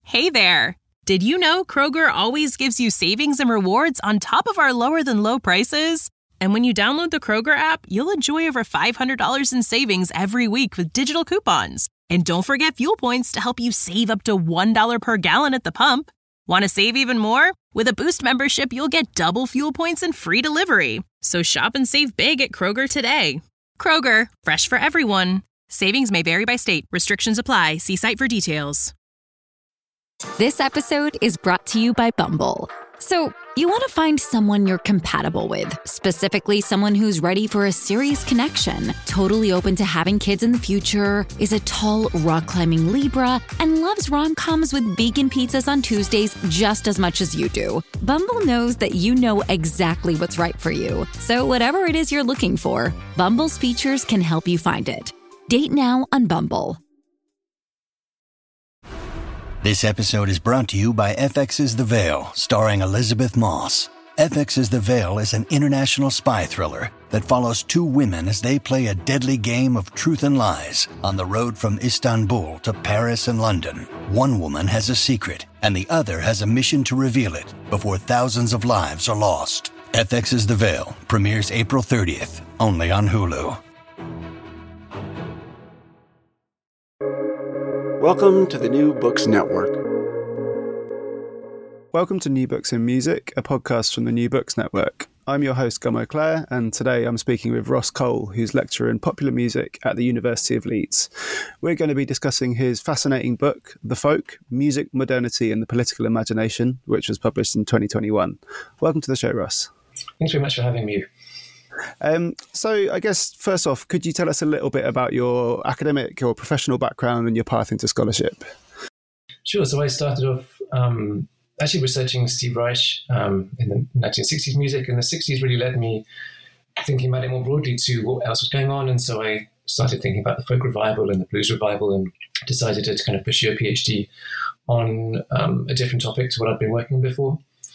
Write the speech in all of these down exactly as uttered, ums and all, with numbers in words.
Hey there! Did you know Kroger always gives you savings and rewards on top of our lower-than-low prices? And when you download the Kroger app, you'll enjoy over five hundred dollars in savings every week with digital coupons. And don't forget fuel points to help you save up to one dollar per gallon at the pump. Want to save even more? With a Boost membership, you'll get double fuel points and free delivery. So shop and save big at Kroger today. Kroger, fresh for everyone. Savings may vary by state. Restrictions apply. See site for details. This episode is brought to you by Bumble. So, you want to find someone you're compatible with, specifically someone who's ready for a serious connection, totally open to having kids in the future, is a tall, rock-climbing Libra, and loves rom-coms with vegan pizzas on Tuesdays just as much as you do. Bumble knows that you know exactly what's right for you. So whatever it is you're looking for, Bumble's features can help you find it. Date now on Bumble. This episode is brought to you by F X's The Veil, starring Elizabeth Moss. F X's The Veil is an international spy thriller that follows two women as they play a deadly game of truth and lies on the road from Istanbul to Paris and London. One woman has a secret, and the other has a mission to reveal it before thousands of lives are lost. F X's The Veil premieres April thirtieth, only on Hulu. Welcome to the New Books Network. Welcome to New Books in Music, a podcast from the New Books Network. I'm your host, Gummo Clare, and today I'm speaking with Ross Cole, who's lecturer in popular music at the University of Leeds. We're going to be discussing his fascinating book, The Folk, Music, Modernity and the Political Imagination, which was published in twenty twenty-one. Welcome to the show, Ross. Thanks very much for having me. Um, so I guess, first off, could you tell us a little bit about your academic or professional background and your path into scholarship? Sure. So I started off um, actually researching Steve Reich um, in the nineteen sixties music, and the sixties really led me thinking about it more broadly to what else was going on. And so I started thinking about the folk revival and the blues revival and decided to kind of pursue a PhD on um, a different topic to what I'd been working on before.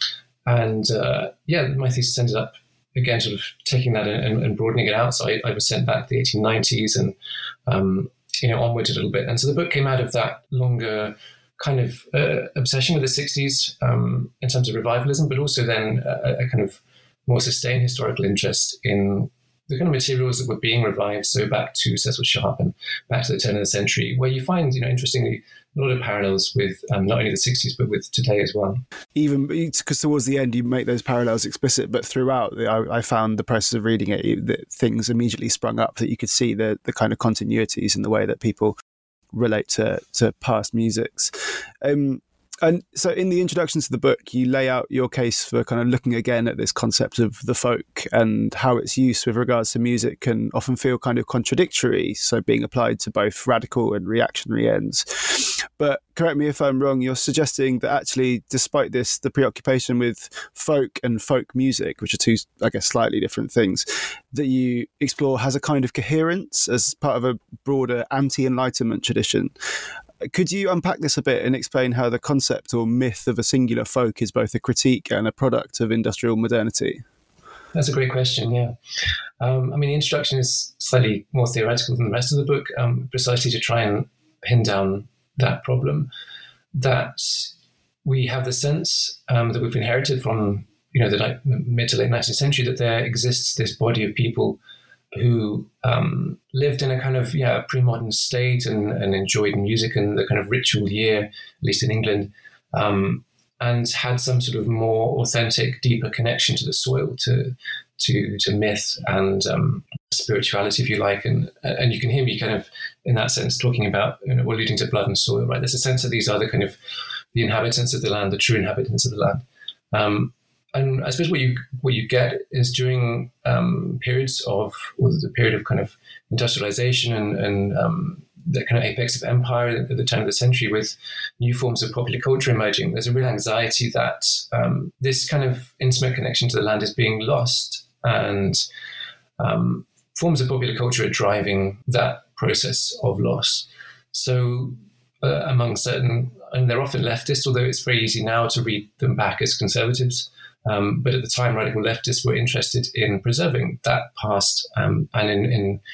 And uh, yeah, my thesis ended up again, sort of taking that and, and broadening it out. So I, I was sent back to the eighteen nineties and, um, you know, onwards a little bit. And so the book came out of that longer kind of uh, obsession with the sixties um, in terms of revivalism, but also then a, a kind of more sustained historical interest in the kind of materials that were being revived. So back to Cecil Sharp and back to the turn of the century, where you find, you know, interestingly, a lot of parallels with um, not only the sixties, but with today as well. Even because towards the end, you make those parallels explicit, but throughout, I, I found the process of reading it, that things immediately sprung up that you could see the, the kind of continuities in the way that people relate to, to past musics. Um, And so in the introduction to the book, you lay out your case for kind of looking again at this concept of the folk and how its use with regards to music can often feel kind of contradictory, so being applied to both radical and reactionary ends. But correct me if I'm wrong, you're suggesting that actually, despite this, the preoccupation with folk and folk music, which are two, I guess, slightly different things, that you explore has a kind of coherence as part of a broader anti-Enlightenment tradition. Could you unpack this a bit and explain how the concept or myth of a singular folk is both a critique and a product of industrial modernity? That's a great question, yeah. Um, I mean, the introduction is slightly more theoretical than the rest of the book, um, precisely to try and pin down that problem, that we have the sense um, that we've inherited from, you know, the like, mid to late nineteenth century, that there exists this body of people who um, lived in a kind of yeah pre-modern state and, and enjoyed music and the kind of ritual year, at least in England, um, and had some sort of more authentic, deeper connection to the soil, to to to myth and um, spirituality, if you like. And and you can hear me kind of in that sense talking about, you know, we're alluding to blood and soil, right? There's a sense that these are the kind of the inhabitants of the land, the true inhabitants of the land. Um, And I suppose what you what you get is during um, periods of, or the period of kind of industrialization and, and um, the kind of apex of empire at the turn of the century, with new forms of popular culture emerging, there's a real anxiety that um, this kind of intimate connection to the land is being lost, and um, forms of popular culture are driving that process of loss. So uh, among certain, and they're often leftist, although it's very easy now to read them back as conservatives. Um, but at the time, radical leftists were interested in preserving that past um, and in, in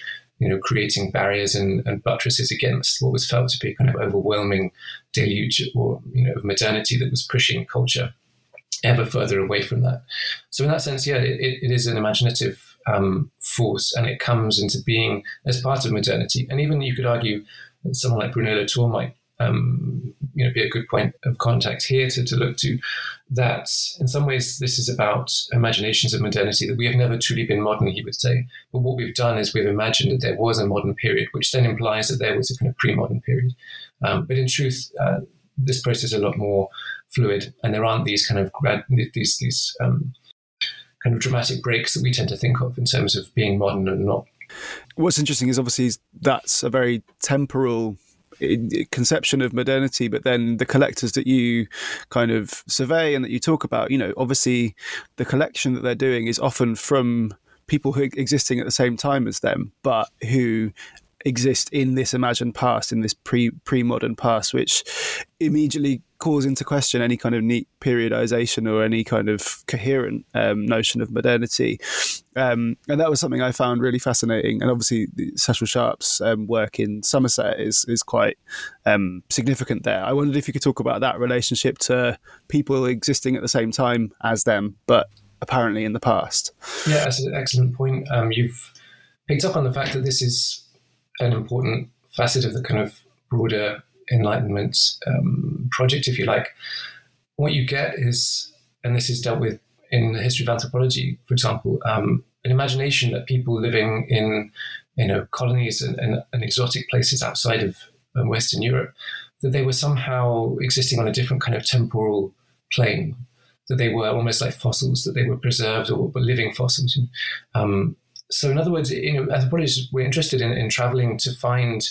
you know, creating barriers and, and buttresses against what was felt to be a kind of overwhelming deluge or, you know, of modernity that was pushing culture ever further away from that. So in that sense, yeah, it, it is an imaginative um, force, and it comes into being as part of modernity. And even you could argue that someone like Bruno Latour might um, you know, be a good point of contact here to, to look to, that in some ways this is about imaginations of modernity, that we have never truly been modern, he would say. But what we've done is we've imagined that there was a modern period, which then implies that there was a kind of pre-modern period. Um, but in truth, uh, this process is a lot more fluid, and there aren't these kind of grad, these these um, kind of dramatic breaks that we tend to think of in terms of being modern and not. What's interesting is obviously that's a very temporal conception of modernity, but then the collectors that you kind of survey and that you talk about, you know, obviously the collection that they're doing is often from people who are existing at the same time as them, but who exist in this imagined past, in this pre pre-modern past, which immediately calls into question any kind of neat periodization or any kind of coherent um, notion of modernity. Um, and that was something I found really fascinating. And obviously Cecil Sharp's um, work in Somerset is is quite um, significant there. I wondered if you could talk about that relationship to people existing at the same time as them, but apparently in the past. Yeah, that's an excellent point. Um, you've picked up on the fact that this is an important facet of the kind of broader Enlightenment um, project, if you like. What you get is, and this is dealt with in the history of anthropology, for example, um, an imagination that people living in, you know, colonies and, and, and exotic places outside of um, Western Europe, that they were somehow existing on a different kind of temporal plane, that they were almost like fossils, that they were preserved or were living fossils. Um, So in other words, you know, anthropologists were interested in, in traveling to find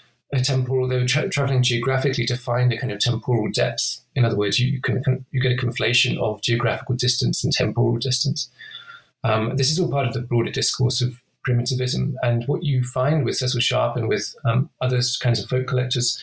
a temporal, they were tra- traveling geographically to find a kind of temporal depth. In other words, you, you can you get a conflation of geographical distance and temporal distance. Um, this is all part of the broader discourse of primitivism. And what you find with Cecil Sharp and with um, other kinds of folk collectors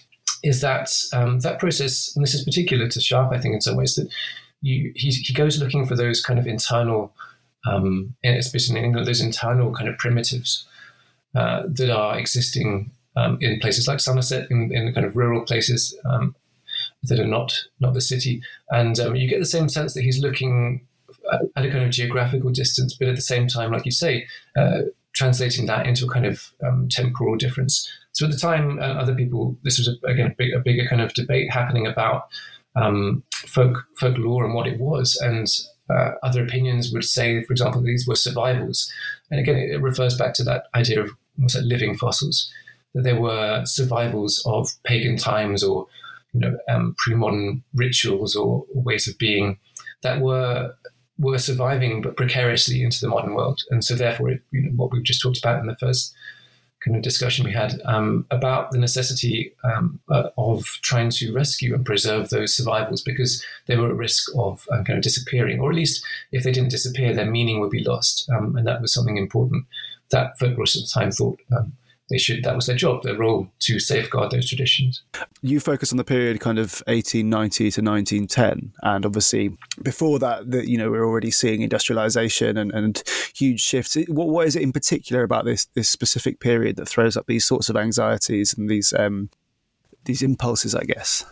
is that um, that process, and this is particular to Sharp, I think, in some ways, that you he, he goes looking for those kind of internal Um, especially in England, those internal kind of primitives uh, that are existing um, in places like Somerset, in, in kind of rural places um, that are not not the city. And um, you get the same sense that he's looking at, at a kind of geographical distance, but at the same time, like you say, uh, translating that into a kind of um, temporal difference. So at the time, uh, other people, this was, a, again, a, big, a bigger kind of debate happening about um, folk folklore and what it was. And Uh, other opinions would say, for example, these were survivals. And again, it, it refers back to that idea of almost like living fossils, that there were survivals of pagan times or, you know, um, pre-modern rituals or, or ways of being that were were surviving but precariously into the modern world. And so therefore, it, you know, what we've just talked about in the first kind of discussion we had um, about the necessity um, uh, of trying to rescue and preserve those survivals because they were at risk of um, kind of disappearing, or at least if they didn't disappear, their meaning would be lost. Um, and that was something important that folklorists at the time thought um, they should, that was their job, their role, to safeguard those traditions. You focus on the period kind of eighteen ninety to nineteen ten, and obviously before that, the, you know, we're already seeing industrialization and, and huge shifts. What, what is it in particular about this this specific period that throws up these sorts of anxieties and these um, these impulses, I guess?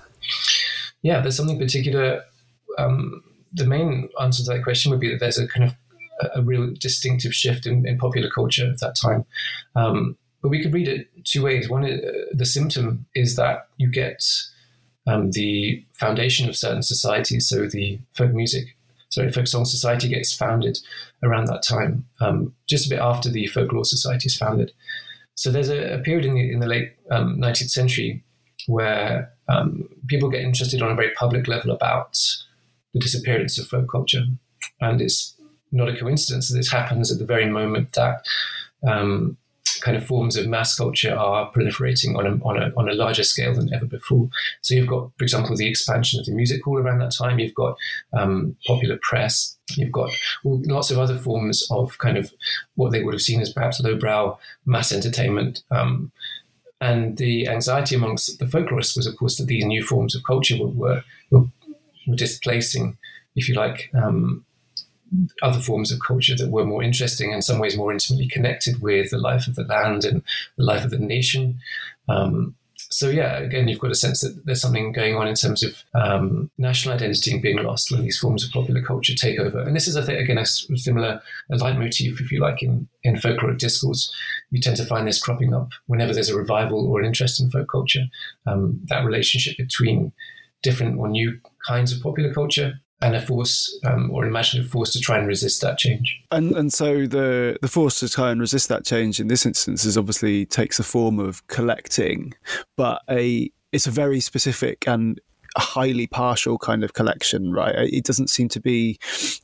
Yeah, there's something particular. Um, the main answer to that question would be that there's a kind of a, a real distinctive shift in, in popular culture at that time. Um, But we could read it two ways. One, uh, the symptom is that you get um, the foundation of certain societies. So the folk music, sorry, folk song society gets founded around that time, um, just a bit after the folklore society is founded. So there's a, a period in the in the late um, nineteenth century where um, people get interested on a very public level about the disappearance of folk culture, and it's not a coincidence that this happens at the very moment that um, kind of forms of mass culture are proliferating on a, on a on a larger scale than ever before. So you've got, for example, the expansion of the music hall around that time. You've got um, popular press. You've got lots of other forms of kind of what they would have seen as perhaps lowbrow mass entertainment. Um, and the anxiety amongst the folklorists was, of course, that these new forms of culture were were, were displacing, if you like, um, other forms of culture that were more interesting, in some ways more intimately connected with the life of the land and the life of the nation. Um, so yeah, again, you've got a sense that there's something going on in terms of um, national identity being lost when these forms of popular culture take over. And this is, I think, again, a similar a leitmotif, if you like, in, in folkloric discourse. You tend to find this cropping up whenever there's a revival or an interest in folk culture, um, that relationship between different or new kinds of popular culture and a force um, or an imaginative force to try and resist that change. And and so the the force to try and resist that change in this instance is obviously takes the form of collecting, but a it's a very specific and a highly partial kind of collection, right? It doesn't seem to be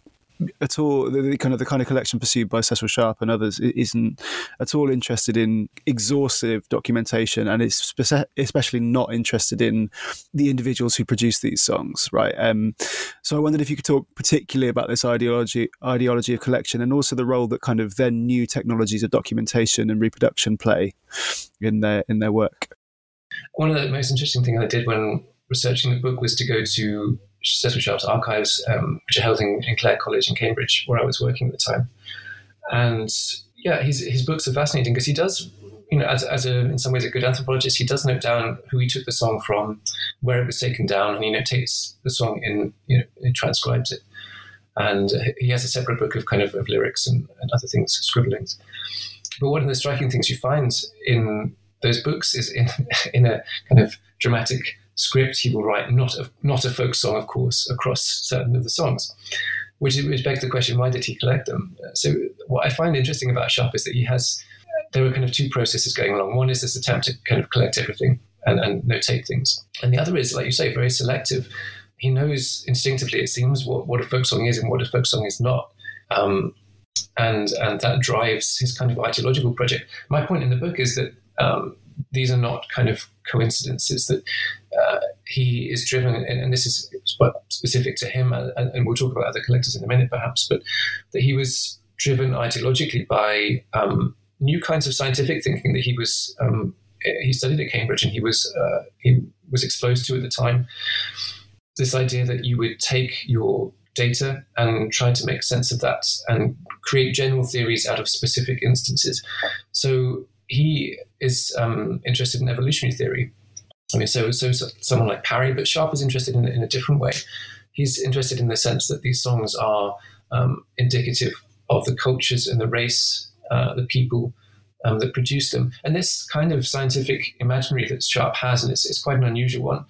at all the, the kind of the kind of collection pursued by Cecil Sharp and others isn't at all interested in exhaustive documentation, and is spe- especially not interested in the individuals who produce these songs, right? Um, so I wondered if you could talk particularly about this ideology ideology of collection, and also the role that kind of then new technologies of documentation and reproduction play in their in their work. One of the most interesting things I did when researching the book was to go to Cecil Sharp's archives, um, which are held in, in Clare College in Cambridge, where I was working at the time. And yeah, his his books are fascinating because he does, you know, as as a in some ways a good anthropologist, he does note down who he took the song from, where it was taken down, and he notates the song in, you know, he transcribes it. And he has a separate book of kind of, of lyrics and, and other things, scribblings. But one of the striking things you find in those books is in in a kind of dramatic script, he will write not a, not a folk song, of course, across certain of the songs, which, which begs the question, why did he collect them? So what I find interesting about Sharp is that he has, there are kind of two processes going along. One is this attempt to kind of collect everything and, and notate things. And the other is, like you say, very selective. He knows instinctively, it seems, what, what a folk song is and what a folk song is not. Um, and, and that drives his kind of ideological project. My point in the book is that um, these are not kind of coincidences, that uh, he is driven, and, and this is specific to him, and, and we'll talk about other collectors in a minute perhaps, but that he was driven ideologically by um, new kinds of scientific thinking that he was, um, he studied at Cambridge and he was, uh, he was exposed to at the time. This idea that you would take your data and try to make sense of that and create general theories out of specific instances. So he is um, interested in evolutionary theory. I mean, so, so so someone like Parry, but Sharp is interested in, in a different way. He's interested in the sense that these songs are um, indicative of the cultures and the race, uh, the people um, that produce them. And this kind of scientific imaginary that Sharp has, and it's, it's quite an unusual one,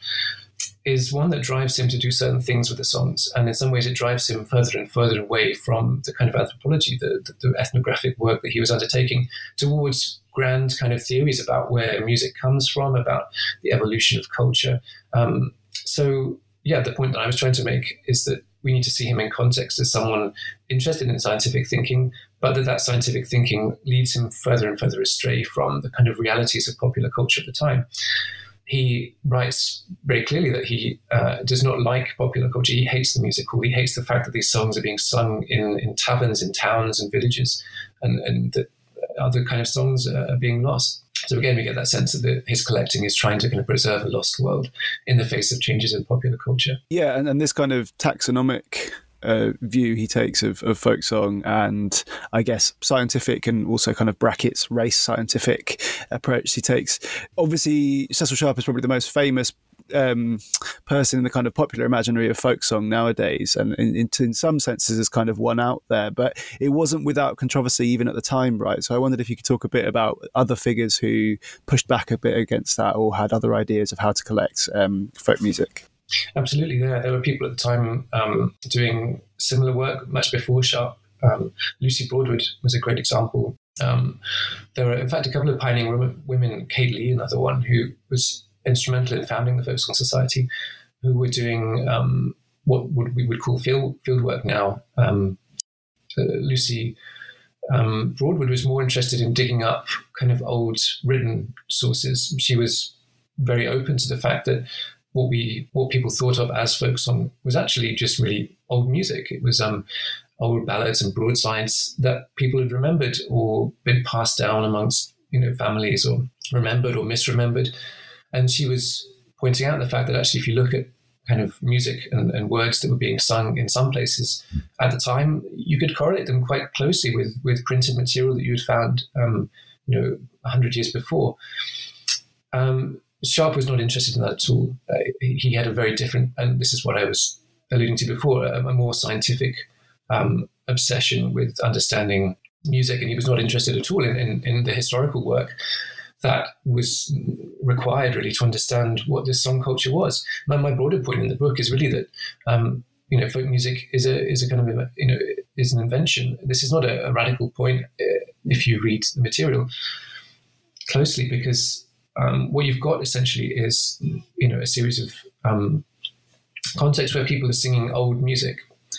is one that drives him to do certain things with the songs. And in some ways it drives him further and further away from the kind of anthropology, the, the, the ethnographic work that he was undertaking, towards grand kind of theories about where music comes from, about the evolution of culture. Um, so, yeah, the point that I was trying to make is that we need to see him in context as someone interested in scientific thinking, but that that scientific thinking leads him further and further astray from the kind of realities of popular culture at the time. He writes very clearly that he uh, does not like popular culture. He hates the music hall. He hates the fact that these songs are being sung in, in taverns, in towns and villages, and, and that other kind of songs are being lost. So again, we get that sense that his collecting is trying to kind of preserve a lost world in the face of changes in popular culture. Yeah, and, and this kind of taxonomic uh, view he takes of, of folk song, and I guess scientific and also kind of brackets race scientific approach he takes. Obviously, Cecil Sharp is probably the most famous um, person in the kind of popular imaginary of folk song nowadays, and in, in, in some senses is kind of one out there, but it wasn't without controversy even at the time, right? So I wondered if you could talk a bit about other figures who pushed back a bit against that or had other ideas of how to collect um, folk music. Absolutely, yeah. There were people at the time um, doing similar work much before Sharp. Um, Lucy Broadwood was a great example. Um, there were, in fact, a couple of pioneering women, Kate Lee, another one, who was instrumental in founding the Folk Song Society, who were doing um, what would, we would call field, field work now. Um, uh, Lucy um, Broadwood was more interested in digging up kind of old written sources. She was very open to the fact that what we what people thought of as folk song was actually just really old music. It was um, old ballads and broadsides that people had remembered or been passed down amongst, you know, families, or remembered or misremembered. And she was pointing out the fact that actually, if you look at kind of music and, and words that were being sung in some places at the time, you could correlate them quite closely with with printed material that you had found, um, you know, a hundred years before. Um, Sharp was not interested in that at all. Uh, he had a very different, and this is what I was alluding to before, a, a more scientific um, obsession with understanding music, and he was not interested at all in, in, in the historical work that was required really to understand what this song culture was. My, my broader point in the book is really that um, you know, folk music is a is a kind of you know is an invention. This is not a, a radical point uh, if you read the material closely, because Um, what you've got essentially is, you know, a series of um, contexts where people are singing old music,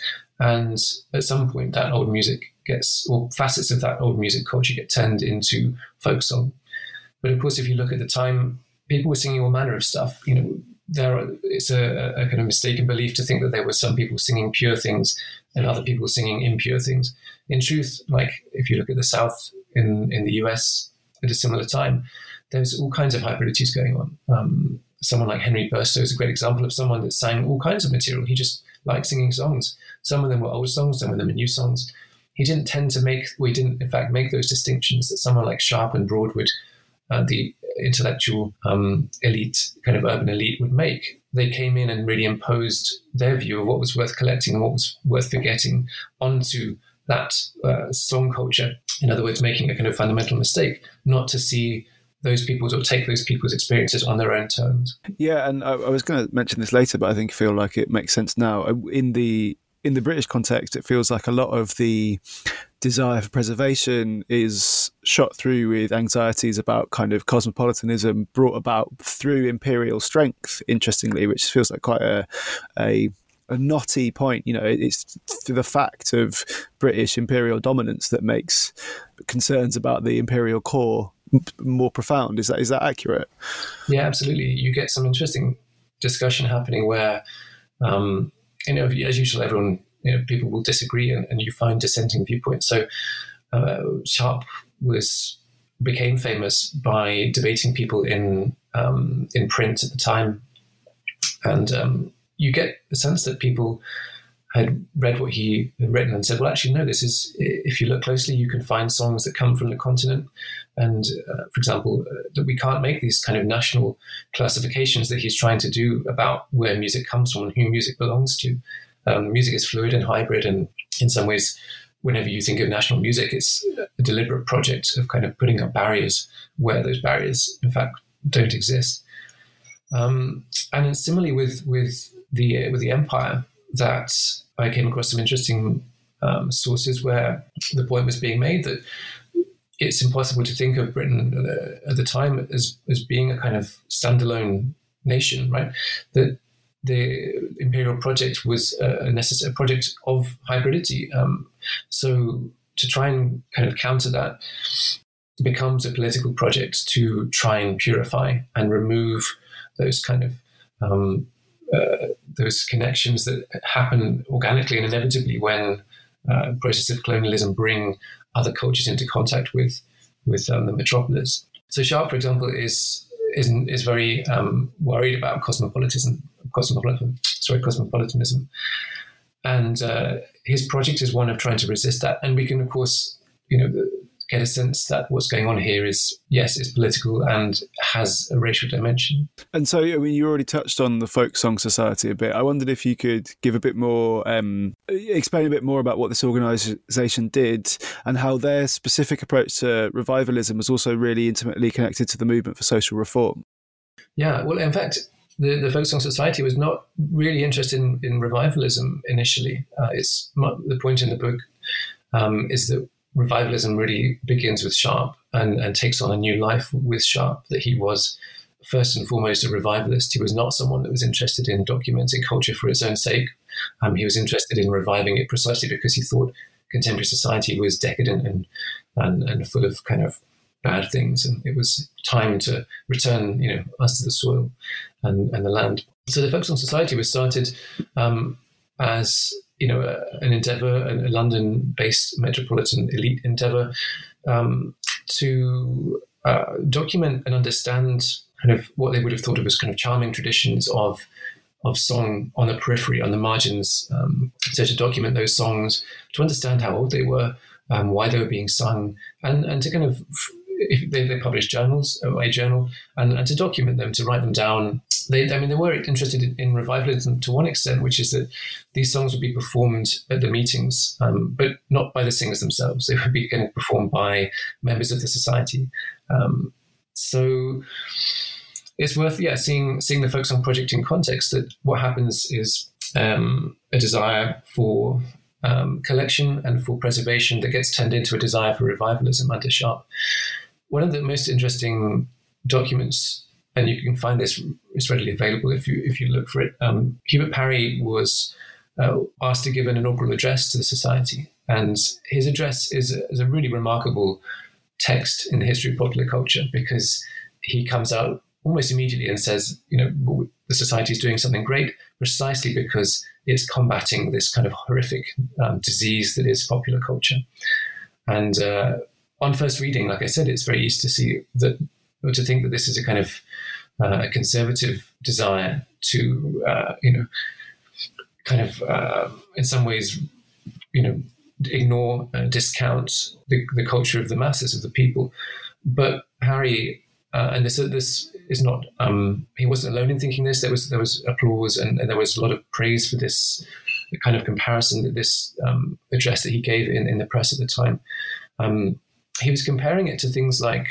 and at some point that old music gets, or facets of that old music culture get turned into folk song. But of course, if you look at the time, people were singing all manner of stuff. You know, there are, it's a, a kind of mistaken belief to think that there were some people singing pure things and other people singing impure things. In truth, like if you look at the South in in the U S at a similar time, there's all kinds of hybridities going on. Um, someone like Henry Burstow is a great example of someone that sang all kinds of material. He just liked singing songs. Some of them were old songs, some of them were new songs. He didn't tend to make, well, he didn't in fact make those distinctions that someone like Sharp and Broadwood, uh, the intellectual um, elite, kind of urban elite, would make. They came in and really imposed their view of what was worth collecting and what was worth forgetting onto that uh, song culture. In other words, making a kind of fundamental mistake, not to see those people's or take those people's experiences on their own terms. Yeah, and I, I was going to mention this later, but I think I feel like it makes sense now. In the in the British context, it feels like a lot of the desire for preservation is shot through with anxieties about kind of cosmopolitanism brought about through imperial strength, interestingly, which feels like quite a a a knotty point. You know, it's the fact of British imperial dominance that makes concerns about the imperial core more profound. Is that is that accurate? Yeah, absolutely. You get some interesting discussion happening where, um, you know, as usual, everyone, you know, people will disagree, and, and you find dissenting viewpoints. So uh, Sharp was became famous by debating people in um, in print at the time, and um, you get the sense that people had read what he had written and said, well, actually, no, this is, if you look closely, you can find songs that come from the continent. And, uh, for example, uh, that we can't make these kind of national classifications that he's trying to do about where music comes from and who music belongs to. Um, music is fluid and hybrid. And in some ways, whenever you think of national music, it's a deliberate project of kind of putting up barriers where those barriers, in fact, don't exist. Um, and similarly with, with the, uh, with the empire, that I came across some interesting um, sources where the point was being made that it's impossible to think of Britain uh, at the time as, as being a kind of standalone nation, right? That the imperial project was a necessary project of hybridity. Um, so to try and kind of counter that becomes a political project to try and purify and remove those kind of um, Uh, those connections that happen organically and inevitably when uh, processes of colonialism bring other cultures into contact with with um, the metropolis. So Sharp, for example, is is is very um, worried about cosmopolitanism, cosmopolitan, sorry, cosmopolitanism, and uh, his project is one of trying to resist that. And we can, of course, you know, get a sense that what's going on here is, yes, it's political and has a racial dimension. And so, I mean, you already touched on the Folk Song Society a bit. I wondered if you could give a bit more, um, explain a bit more about what this organisation did and how their specific approach to revivalism was also really intimately connected to the movement for social reform. Yeah, well, in fact, the, the Folk Song Society was not really interested in, in revivalism initially. Uh, it's the point in the book um, is that revivalism really begins with Sharp and, and takes on a new life with Sharp, that he was first and foremost a revivalist. He was not someone that was interested in documenting culture for its own sake. Um, he was interested in reviving it precisely because he thought contemporary society was decadent and, and, and full of kind of bad things. And it was time to return, you know, us to the soil and, and the land. So the Folk Song Society was started um, as you know, a, an endeavour, a, a London-based metropolitan elite endeavour um, to uh, document and understand kind of what they would have thought of as kind of charming traditions of of song on the periphery, on the margins. Um, so to document those songs, to understand how old they were, um, why they were being sung, and, and to kind of, if they, they published journals, a journal, and, and to document them, to write them down. They, I mean, they were interested in, in revivalism to one extent, which is that these songs would be performed at the meetings, um, but not by the singers themselves. They would be kind of performed by members of the society. Um, so it's worth, yeah, seeing seeing the Folk Song Project in context, that what happens is um, a desire for um, collection and for preservation that gets turned into a desire for revivalism under Sharp. One of the most interesting documents, and you can find this, it's readily available if you if you look for it. Um, Hubert Parry was uh, asked to give an inaugural address to the society, and his address is a, is a really remarkable text in the history of popular culture, because he comes out almost immediately and says, you know, the society is doing something great precisely because it's combating this kind of horrific um, disease that is popular culture. And uh, on first reading, like I said, it's very easy to see that, or to think that this is a kind of uh, a conservative desire to, uh, you know, kind of uh, in some ways, you know, ignore, uh, discount the, the culture of the masses, of the people. But Parry, uh, and this this is not, um, he wasn't alone in thinking this. There was there was applause and, and there was a lot of praise for this kind of comparison, that this um, address that he gave in, in the press at the time. Um, he was comparing it to things like,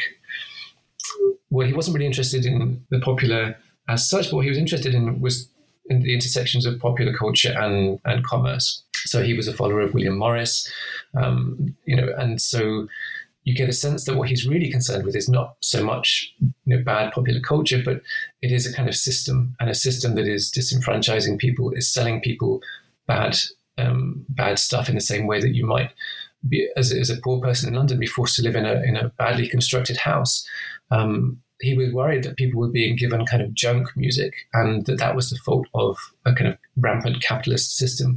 well, he wasn't really interested in the popular as such, but what he was interested in was in the intersections of popular culture and, and commerce. So he was a follower of William Morris, um, you know, and so you get a sense that what he's really concerned with is not so much, you know, bad popular culture, but it is a kind of system, and a system that is disenfranchising people, is selling people bad, um, bad stuff in the same way that you might be, as, as a poor person in London, be forced to live in a in a badly constructed house. Um, he was worried that people were being given kind of junk music, and that that was the fault of a kind of rampant capitalist system.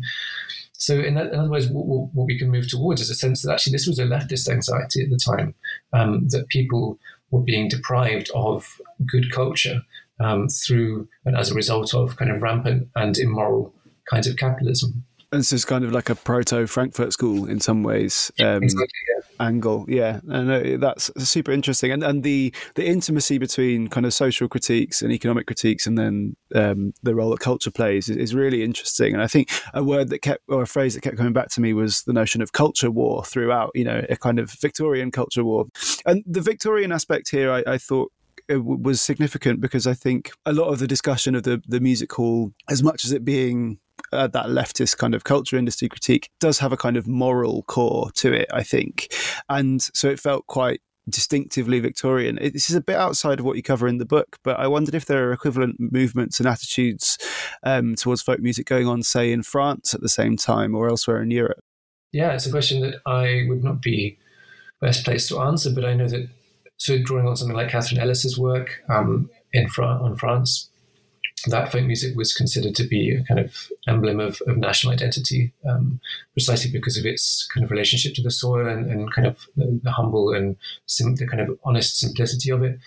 So in, that, in other words, what, what we can move towards is a sense that actually this was a leftist anxiety at the time, um, that people were being deprived of good culture um, through and as a result of kind of rampant and immoral kinds of capitalism. And this is kind of like a proto-Frankfurt School in some ways. Um, exactly, yeah. Angle, yeah, and that's super interesting, and and the the intimacy between kind of social critiques and economic critiques, and then um, the role that culture plays is, is really interesting. And I think a word that kept, or a phrase that kept coming back to me, was the notion of culture war throughout. You know, a kind of Victorian culture war, and the Victorian aspect here, I, I thought. It was significant because I think a lot of the discussion of the the music hall, as much as it being Uh, that leftist kind of culture industry critique, does have a kind of moral core to it, I think. And so it felt quite distinctively Victorian. It, this is a bit outside of what you cover in the book, but I wondered if there are equivalent movements and attitudes um, towards folk music going on, say, in France at the same time or elsewhere in Europe. Yeah, it's a question that I would not be best placed to answer, but I know that, so drawing on something like Catherine Ellis's work um, in Fran- on France, that folk music was considered to be a kind of emblem of, of national identity, um, precisely because of its kind of relationship to the soil and, and kind of the, the humble and sim- the kind of honest simplicity of it.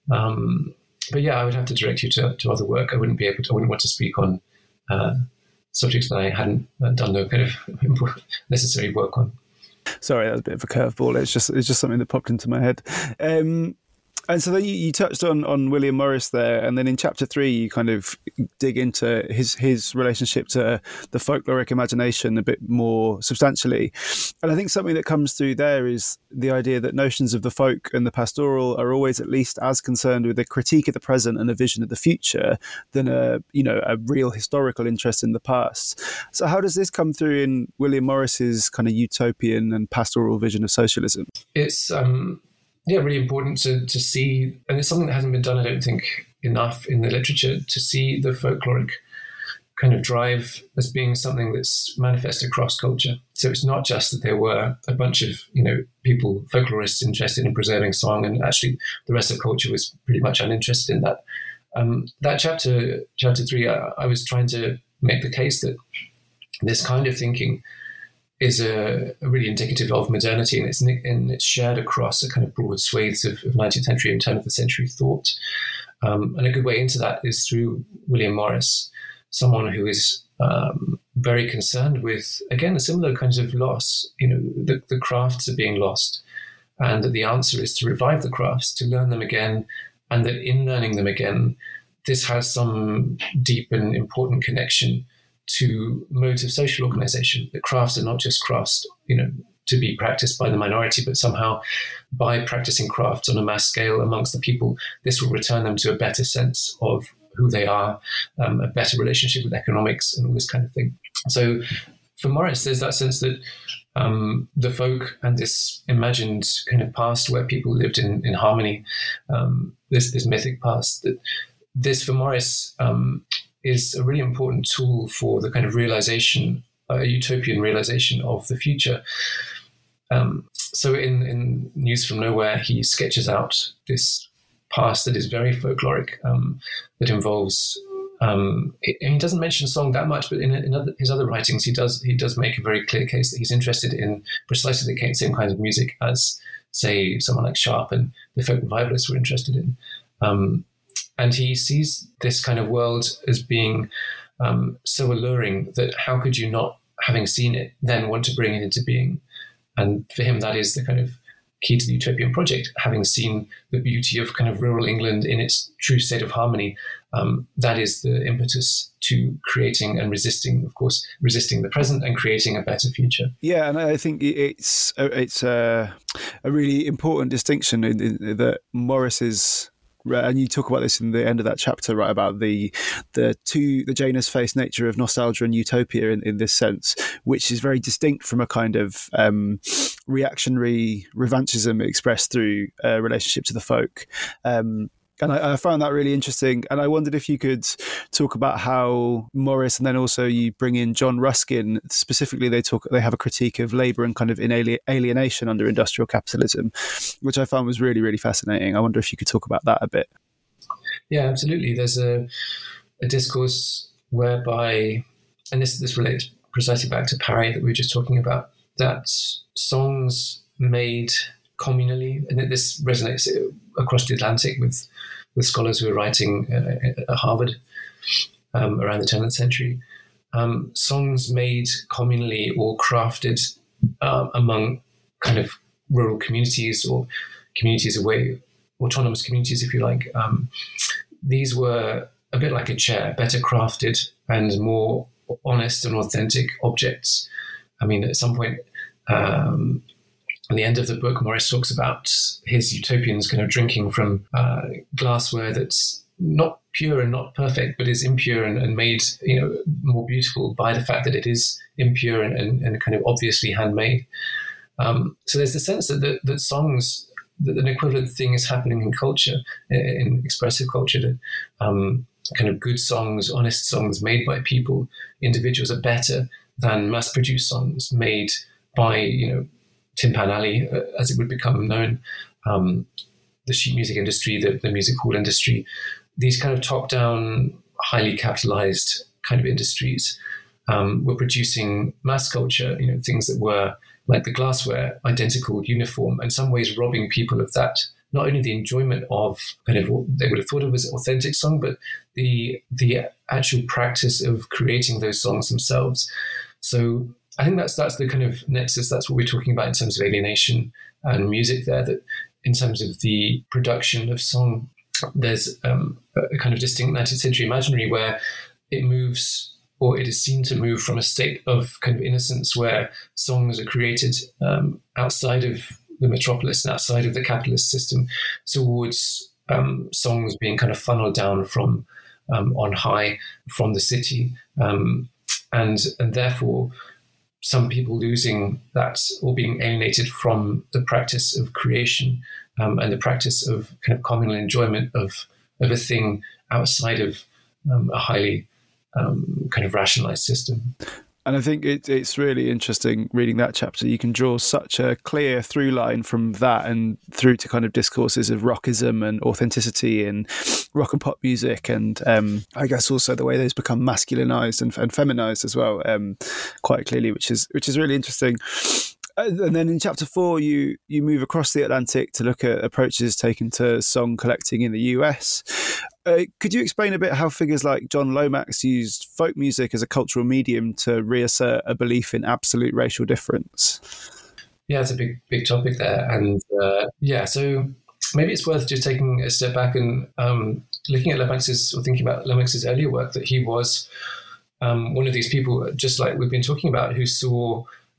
Um, but yeah, I would have to direct you to, to other work. I wouldn't be able to, I wouldn't want to speak on uh, subjects that I hadn't done no kind of necessary work on. Sorry, that was a bit of a curveball. It's just it's just something that popped into my head. Um, And so then you, you touched on, on William Morris there, and then in chapter three you kind of dig into his his relationship to the folkloric imagination a bit more substantially. And I think something that comes through there is the idea that notions of the folk and the pastoral are always at least as concerned with a critique of the present and a vision of the future than a you know a real historical interest in the past. So how does this come through in William Morris's kind of utopian and pastoral vision of socialism? It's um Yeah, really important to, to see, and it's something that hasn't been done, I don't think, enough in the literature, to see the folkloric kind of drive as being something that's manifest across culture. So it's not just that there were a bunch of, you know, people, folklorists interested in preserving song, and actually the rest of culture was pretty much uninterested in that. Um, that chapter, chapter three, I, I was trying to make the case that this kind of thinking is a, a really indicative of modernity, and it's and it's shared across a kind of broad swathes of, of nineteenth century and turn of the century thought. Um, and a good way into that is through William Morris. someone who is um, very concerned with, again, a similar kinds of loss. You know, the, the crafts are being lost, and that the answer is to revive the crafts, to learn them again, and that in learning them again, this has some deep and important connection to modes of social organization. The crafts are not just crafts, you know, to be practiced by the minority, but somehow by practicing crafts on a mass scale amongst the people, this will return them to a better sense of who they are, um, a better relationship with economics and all this kind of thing. So for Morris, there's that sense that um, the folk and this imagined kind of past where people lived in, in harmony, um, this, this mythic past, that this for Morris um, is a really important tool for the kind of realization, a utopian realization of the future. Um, so in, in News from Nowhere, he sketches out this past that is very folkloric, um, that involves, um, it, and he doesn't mention song that much, but in, in other, his other writings, he does he does make a very clear case that he's interested in precisely the same kinds of music as, say, someone like Sharp and the folk revivalists were interested in. Um, and he sees this kind of world as being um, so alluring that how could you not, having seen it, then want to bring it into being? And for him, that is the kind of key to the Utopian project, having seen the beauty of kind of rural England in its true state of harmony. Um, that is the impetus to creating and resisting, of course, resisting the present and creating a better future. Yeah, and I think it's it's a, a really important distinction in, in, that Morris's, and you talk about this in the end of that chapter, right, about the the two the Janus-faced nature of nostalgia and utopia in, in this sense, which is very distinct from a kind of um, reactionary revanchism expressed through a relationship to the folk. Um, and I, I found that really interesting. And I wondered if you could talk about how Morris, and then also you bring in John Ruskin, specifically they talk, they have a critique of labour and kind of alienation under industrial capitalism, which I found was really, really fascinating. I wonder if you could talk about that a bit. Yeah, absolutely. There's a, a discourse whereby, and this, this relates precisely back to Parry that we were just talking about, that songs made communally, and this resonates across the Atlantic with, with scholars who are writing uh, at Harvard um, around the turn of the century. Um, songs made communally or crafted uh, among kind of rural communities or communities away, autonomous communities, if you like. Um, these were a bit like a chair, better crafted and more honest and authentic objects. I mean, at some point, um, at the end of the book, Morris talks about his utopians kind of drinking from uh, glassware that's not pure and not perfect, but is impure and, and made, you know, more beautiful by the fact that it is impure and, and, and kind of obviously handmade. Um, so there's the sense that, that, that songs, that an equivalent thing is happening in culture, in expressive culture, that um, kind of good songs, honest songs made by people, individuals, are better than mass-produced songs made by, you know, Tin Pan Alley, uh, as it would become known, um, the sheet music industry, the, the music hall industry, these kind of top-down, highly capitalized kind of industries um, were producing mass culture, you know, things that were like the glassware, identical, uniform, in some ways robbing people of that, not only the enjoyment of kind of what they would have thought of as an authentic song, but the the actual practice of creating those songs themselves. So I think that's that's the kind of nexus. That's what we're talking about in terms of alienation and music there, that in terms of the production of song, there's um, a kind of distinct nineteenth century imaginary where it moves, or it is seen to move, from a state of kind of innocence where songs are created um, outside of the metropolis and outside of the capitalist system, towards um, songs being kind of funneled down from um, on high from the city. Um, and, and therefore, some people losing that or being alienated from the practice of creation um, and the practice of kind of communal enjoyment of, of a thing outside of um, a highly um, kind of rationalized system. And I think it, it's really interesting reading that chapter. You can draw such a clear through line from that and through to kind of discourses of rockism and authenticity and rock and pop music. And um, I guess also the way those become masculinized and, and feminized as well, um, quite clearly, which is which is really interesting. And then in chapter four, you you move across the Atlantic to look at approaches taken to song collecting in the U S. Uh, could you explain a bit how figures like John Lomax used folk music as a cultural medium to reassert a belief in absolute racial difference? Yeah, it's a big, big topic there. And uh, yeah, so maybe it's worth just taking a step back and um, looking at Lomax's, or thinking about Lomax's earlier work, that he was um, one of these people, just like we've been talking about, who saw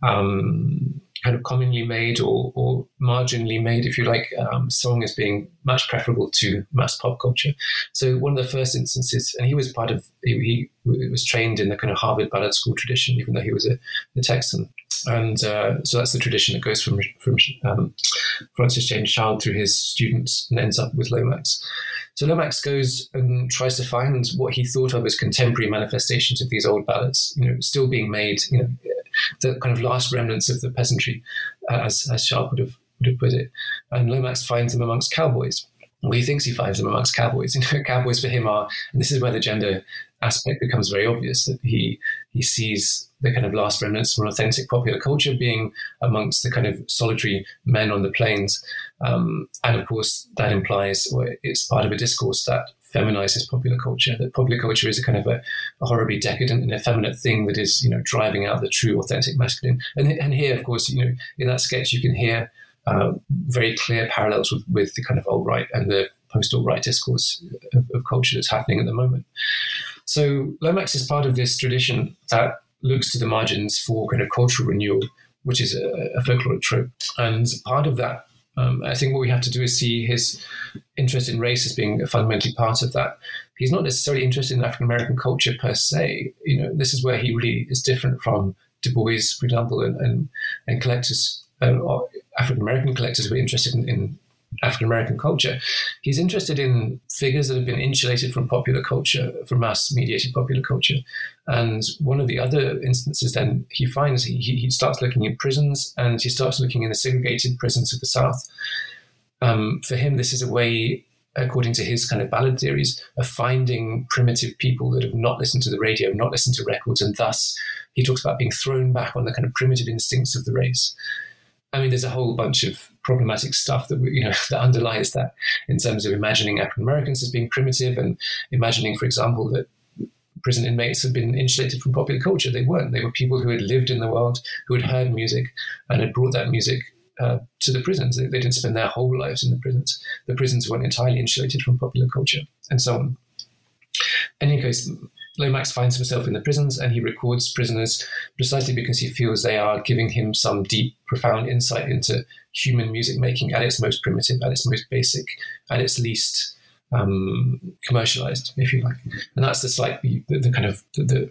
um, kind of commonly made or, or marginally made, if you like, um, song as being much preferable to mass pop culture. So one of the first instances, and he was part of, he, he was trained in the kind of Harvard Ballad School tradition, even though he was a, a Texan. And uh, so that's the tradition that goes from from um, Francis James Child through his students and ends up with Lomax. So Lomax goes and tries to find what he thought of as contemporary manifestations of these old ballads, you know, still being made, you know, the kind of last remnants of the peasantry, uh, as, as Child would have, would have put it. And Lomax finds them amongst cowboys. Well, he thinks he finds them amongst cowboys. You know, cowboys for him are, and this is where the gender aspect becomes very obvious, that he he sees the kind of last remnants of an authentic popular culture being amongst the kind of solitary men on the plains. Um, and of course, that implies, or it's part of a discourse that feminizes popular culture, that popular culture is a kind of a, a horribly decadent and effeminate thing that is, you know, driving out the true authentic masculine. And, and here, of course, you know, in that sketch, you can hear uh, very clear parallels with, with the kind of alt-right and the post-alt-right discourse of, of culture that's happening at the moment. So Lomax is part of this tradition that looks to the margins for kind of cultural renewal, which is a, a folkloric trope. And part of that, um, I think what we have to do is see his interest in race as being a fundamentally part of that. He's not necessarily interested in African-American culture per se. You know, this is where he really is different from Du Bois, for example, and, and, and collectors, uh, or African-American collectors who are interested in, in African-American culture. He's interested in figures that have been insulated from popular culture, from mass-mediated popular culture. And one of the other instances then he finds, he, he starts looking at prisons, and he starts looking in the segregated prisons of the South. Um, for him, this is a way, according to his kind of ballad theories, of finding primitive people that have not listened to the radio, not listened to records, and thus he talks about being thrown back on the kind of primitive instincts of the race. I mean, there's a whole bunch of problematic stuff that, you know, that underlies that, in terms of imagining African Americans as being primitive, and imagining, for example, that prison inmates had been insulated from popular culture. They weren't. They were people who had lived in the world, who had heard music, and had brought that music uh, to the prisons. They, they didn't spend their whole lives in the prisons. The prisons weren't entirely insulated from popular culture, and so on. In any case, Lomax finds himself in the prisons, and he records prisoners precisely because he feels they are giving him some deep, profound insight into human music making at its most primitive, at its most basic, at its least um, commercialized, if you like. And that's the slight, the, the kind of the, the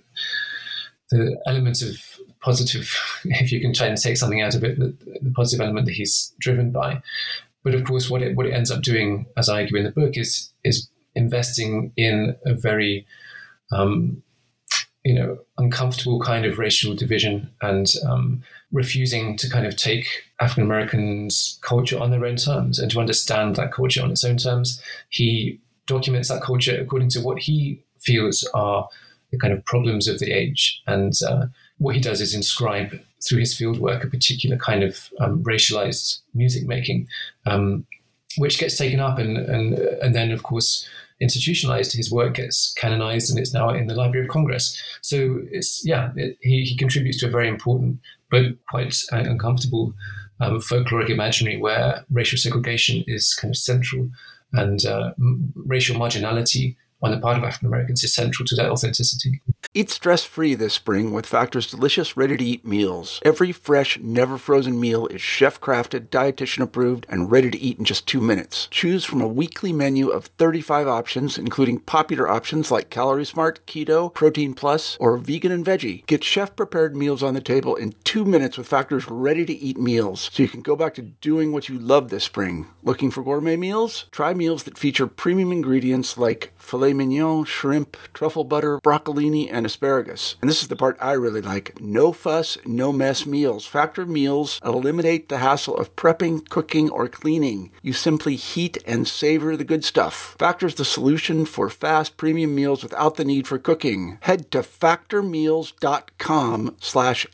the element of positive, if you can try and take something out of it, the, the positive element that he's driven by. But of course, what it what it ends up doing, as I argue in the book, is is investing in a very Um, you know, uncomfortable kind of racial division, and um, refusing to kind of take African Americans' culture on their own terms and to understand that culture on its own terms. He documents that culture according to what he feels are the kind of problems of the age. And uh, what he does is inscribe through his fieldwork a particular kind of um, racialized music making, um, which gets taken up and, and, and then, of course, institutionalized. His work gets canonized, and it's now in the Library of Congress. So it's, yeah, it, he, he contributes to a very important but quite uh, uncomfortable um, folkloric imaginary where racial segregation is kind of central, and uh, m- racial marginality on the part of African Americans is central to that authenticity. Eat stress-free this spring with Factor's delicious, ready-to-eat meals. Every fresh, never-frozen meal is chef-crafted, dietitian-approved, and ready to eat in just two minutes. Choose from a weekly menu of thirty-five options, including popular options like Calorie Smart, Keto, Protein Plus, or Vegan and Veggie. Get chef-prepared meals on the table in two minutes with Factor's ready-to-eat meals, so you can go back to doing what you love this spring. Looking for gourmet meals? Try meals that feature premium ingredients like filet mignon, shrimp, truffle butter, broccolini, and asparagus. And this is the part I really like. No fuss, no mess meals. Factor meals eliminate the hassle of prepping, cooking, or cleaning. You simply heat and savor the good stuff. Factor's the solution for fast premium meals without the need for cooking. Head to factormeals.com slash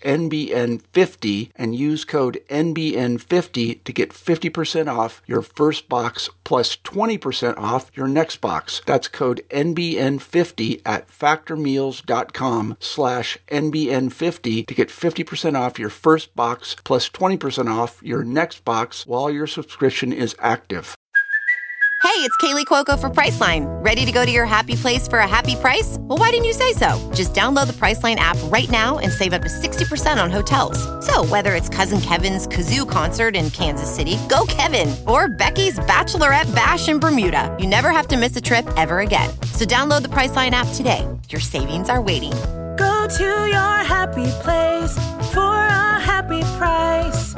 NBN50 and use code N B N fifty to get fifty percent off your first box plus twenty percent off your next box. That's code N B N fifty at factormeals.com slash NBN50 to get fifty percent off your first box plus twenty percent off your next box while your subscription is active. Hey, it's Kaylee Cuoco for Priceline. Ready to go to your happy place for a happy price? Well, why didn't you say so? Just download the Priceline app right now and save up to sixty percent on hotels. So whether it's Cousin Kevin's Kazoo Concert in Kansas City, go Kevin, or Becky's Bachelorette Bash in Bermuda, you never have to miss a trip ever again. So download the Priceline app today. Your savings are waiting. Go to your happy place for a happy price.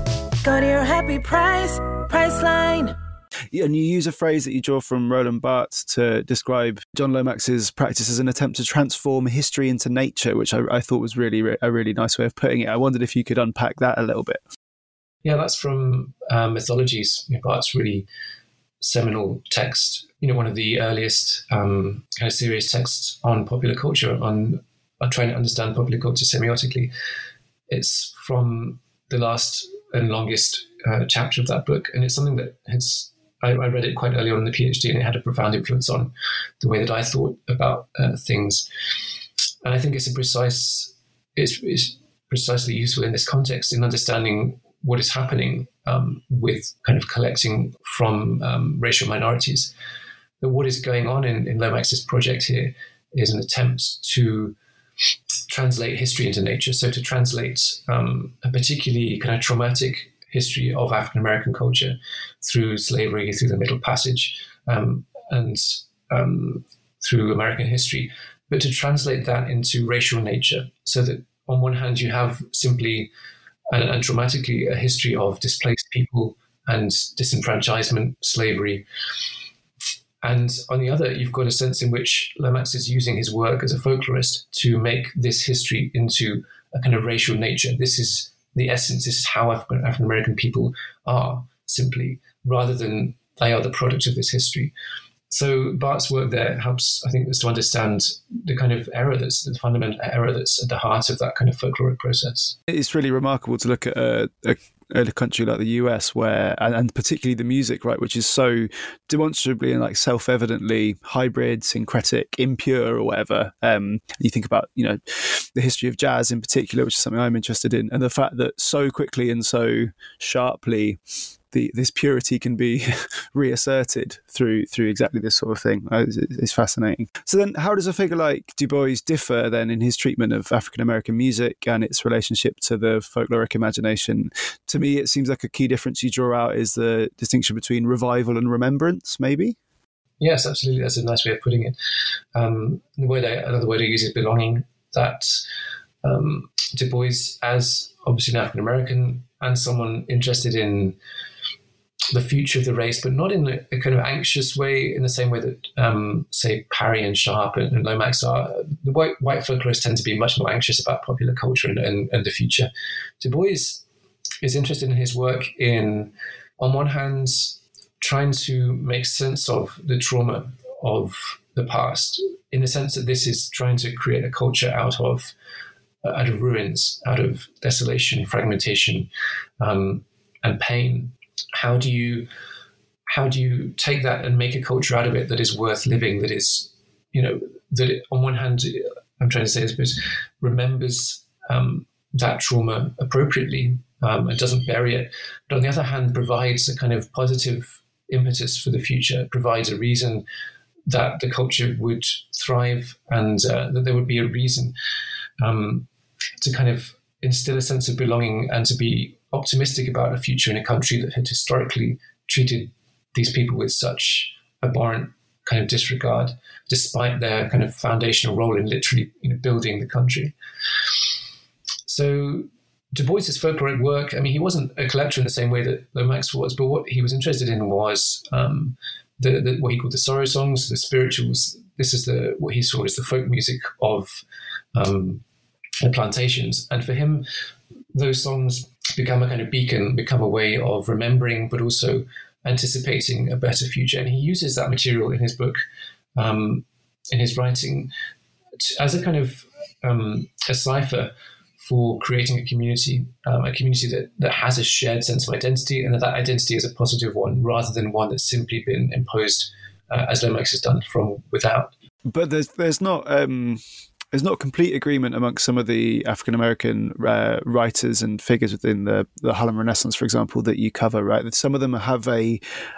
Go to your happy price, Priceline. And you use a phrase that you draw from Roland Barthes to describe John Lomax's practice as an attempt to transform history into nature, which I, I thought was really a really nice way of putting it. I wondered if you could unpack that a little bit. Yeah, that's from uh, Mythologies, you know, Barthes' really seminal text, you know, one of the earliest um, kind of serious texts on popular culture, on, on trying to understand popular culture semiotically. It's from the last and longest uh, chapter of that book, and it's something that has I, I read it quite early on in the PhD, and it had a profound influence on the way that I thought about uh, things. And I think it's a precise, it's, it's precisely useful in this context in understanding what is happening um, with kind of collecting from um, racial minorities. That what is going on in, in Lomax's project here is an attempt to translate history into nature. So to translate um, a particularly kind of traumatic history of African-American culture through slavery, through the Middle Passage, um, and um, through American history, but to translate that into racial nature, so that on one hand you have simply and, and dramatically a history of displaced people and disenfranchisement, slavery, and on the other you've got a sense in which Lomax is using his work as a folklorist to make this history into a kind of racial nature. This is the essence, this is how African, African-American people are, simply, rather than they are the product of this history. So Barthes' work there helps, I think, us to understand the kind of error that's, the fundamental error that's at the heart of that kind of folkloric process. It's really remarkable to look at a, a, a country like the U S where, and, and particularly the music, right, which is so demonstrably and like self-evidently hybrid, syncretic, impure or whatever. Um, you think about, you know, the history of jazz in particular, which is something I'm interested in, and the fact that so quickly and so sharply The, this purity can be reasserted through through exactly this sort of thing. It's, it's fascinating. So then how does a figure like Du Bois differ then in his treatment of African-American music and its relationship to the folkloric imagination? To me, it seems like a key difference you draw out is the distinction between revival and remembrance, maybe? Yes, absolutely. That's a nice way of putting it. Um, the word I, another word I use is belonging, that um, Du Bois, as obviously an African-American and someone interested in the future of the race, but not in a, a kind of anxious way, in the same way that, um, say, Parry and Sharp and, and Lomax are. The white, white folklorists tend to be much more anxious about popular culture and, and, and the future. Du Bois is interested in his work in, on one hand, trying to make sense of the trauma of the past, in the sense that this is trying to create a culture out of uh, out of ruins, out of desolation, fragmentation, um, and pain. How do you how do you take that and make a culture out of it that is worth living, that is, you know, that it, on one hand, I'm trying to say this, but remembers um, that trauma appropriately um, and doesn't bury it, but on the other hand, provides a kind of positive impetus for the future, provides a reason that the culture would thrive and uh, that there would be a reason um, to kind of instill a sense of belonging and to be optimistic about a future in a country that had historically treated these people with such abhorrent kind of disregard, despite their kind of foundational role in literally, you know, building the country. So Du Bois's folkloric work, I mean, he wasn't a collector in the same way that Lomax was, but what he was interested in was um, the, the what he called the sorrow songs, the spirituals. This is the what he saw as the folk music of um, the plantations. And for him, those songs become a kind of beacon, become a way of remembering, but also anticipating a better future. And he uses that material in his book, um, in his writing, to, as a kind of um, a cipher for creating a community, um, a community that, that has a shared sense of identity, and that that identity is a positive one rather than one that's simply been imposed, uh, as Lomax has done, from without. But there's there's not um, there's not complete agreement amongst some of the African American uh, writers and figures within the the Harlem Renaissance, for example, that you cover. Right, that some of them have a,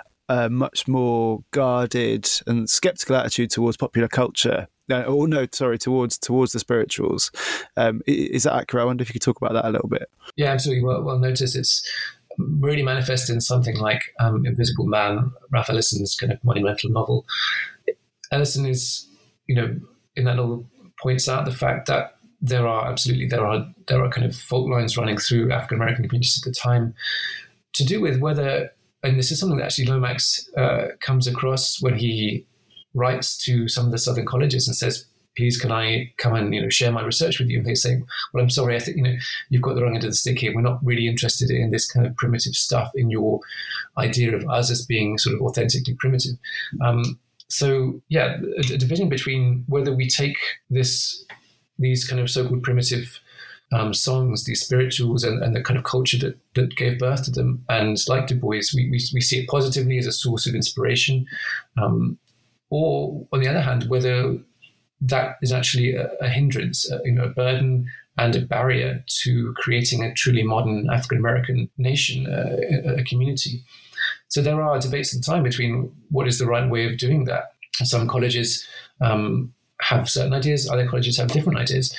a much more guarded and skeptical attitude towards popular culture. Uh, or no, sorry, towards towards the spirituals. Um, is that accurate? I wonder if you could talk about that a little bit. Yeah, absolutely. Well, well notice it's really manifest in something like um, Invisible Man, Ralph Ellison's kind of monumental novel. Ellison is, you know, in that novel points out the fact that there are absolutely there are there are kind of fault lines running through African American communities at the time, to do with whether, and this is something that actually Lomax uh, comes across when he writes to some of the Southern colleges and says, please, can I come and, you know, share my research with you? And they say, well, I'm sorry, I think, you know, you've got the wrong end of the stick here. We're not really interested in this kind of primitive stuff, in your idea of us as being sort of authentically primitive. Um, so, yeah, a, a division between whether we take this, these kind of so-called primitive um, songs, these spirituals, and, and the kind of culture that, that gave birth to them. And like Du Bois, we, we, we see it positively as a source of inspiration. Um, Or, on the other hand, whether that is actually a, a hindrance, a, you know, a burden and a barrier to creating a truly modern African-American nation, uh, a, a community. So there are debates at the time between what is the right way of doing that. Some colleges um, have certain ideas, other colleges have different ideas.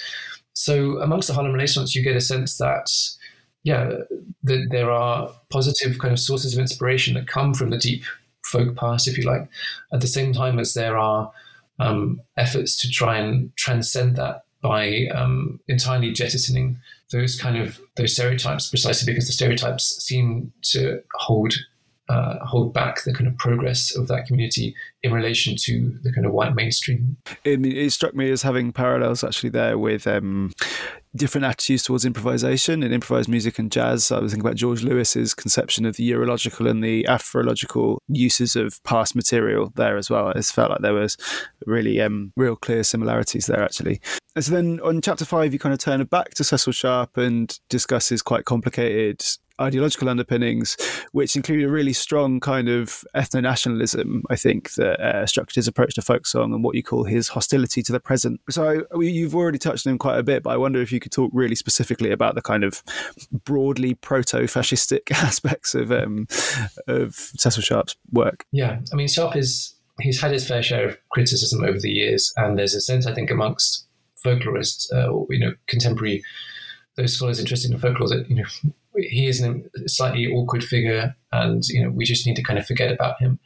So amongst the Harlem Renaissance, you get a sense that, yeah, that there are positive kind of sources of inspiration that come from the deep folk past, if you like, at the same time as there are um, efforts to try and transcend that by um, entirely jettisoning those kind of those stereotypes, precisely because the stereotypes seem to hold uh, hold back the kind of progress of that community in relation to the kind of white mainstream. It, it struck me as having parallels actually there with um, different attitudes towards improvisation and improvised music and jazz. I was thinking about George Lewis's conception of the Eurological and the Afrological uses of past material there as well. It felt like there was really um, real clear similarities there actually. And so then on chapter five, you kind of turn it back to Cecil Sharp and discuss his quite complicated ideological underpinnings, which include a really strong kind of ethno-nationalism, I think, that uh, structured his approach to folk song and what you call his hostility to the present. So you've already touched on him quite a bit, but I wonder if you could talk really specifically about the kind of broadly proto-fascistic aspects of um, of Cecil Sharp's work. Yeah, I mean, Sharp is, he's had his fair share of criticism over the years, and there's a sense, I think, amongst folklorists, uh, or, you know, contemporary, those scholars interested in folklore, that, you know, he is a slightly awkward figure, and, you know, we just need to kind of forget about him.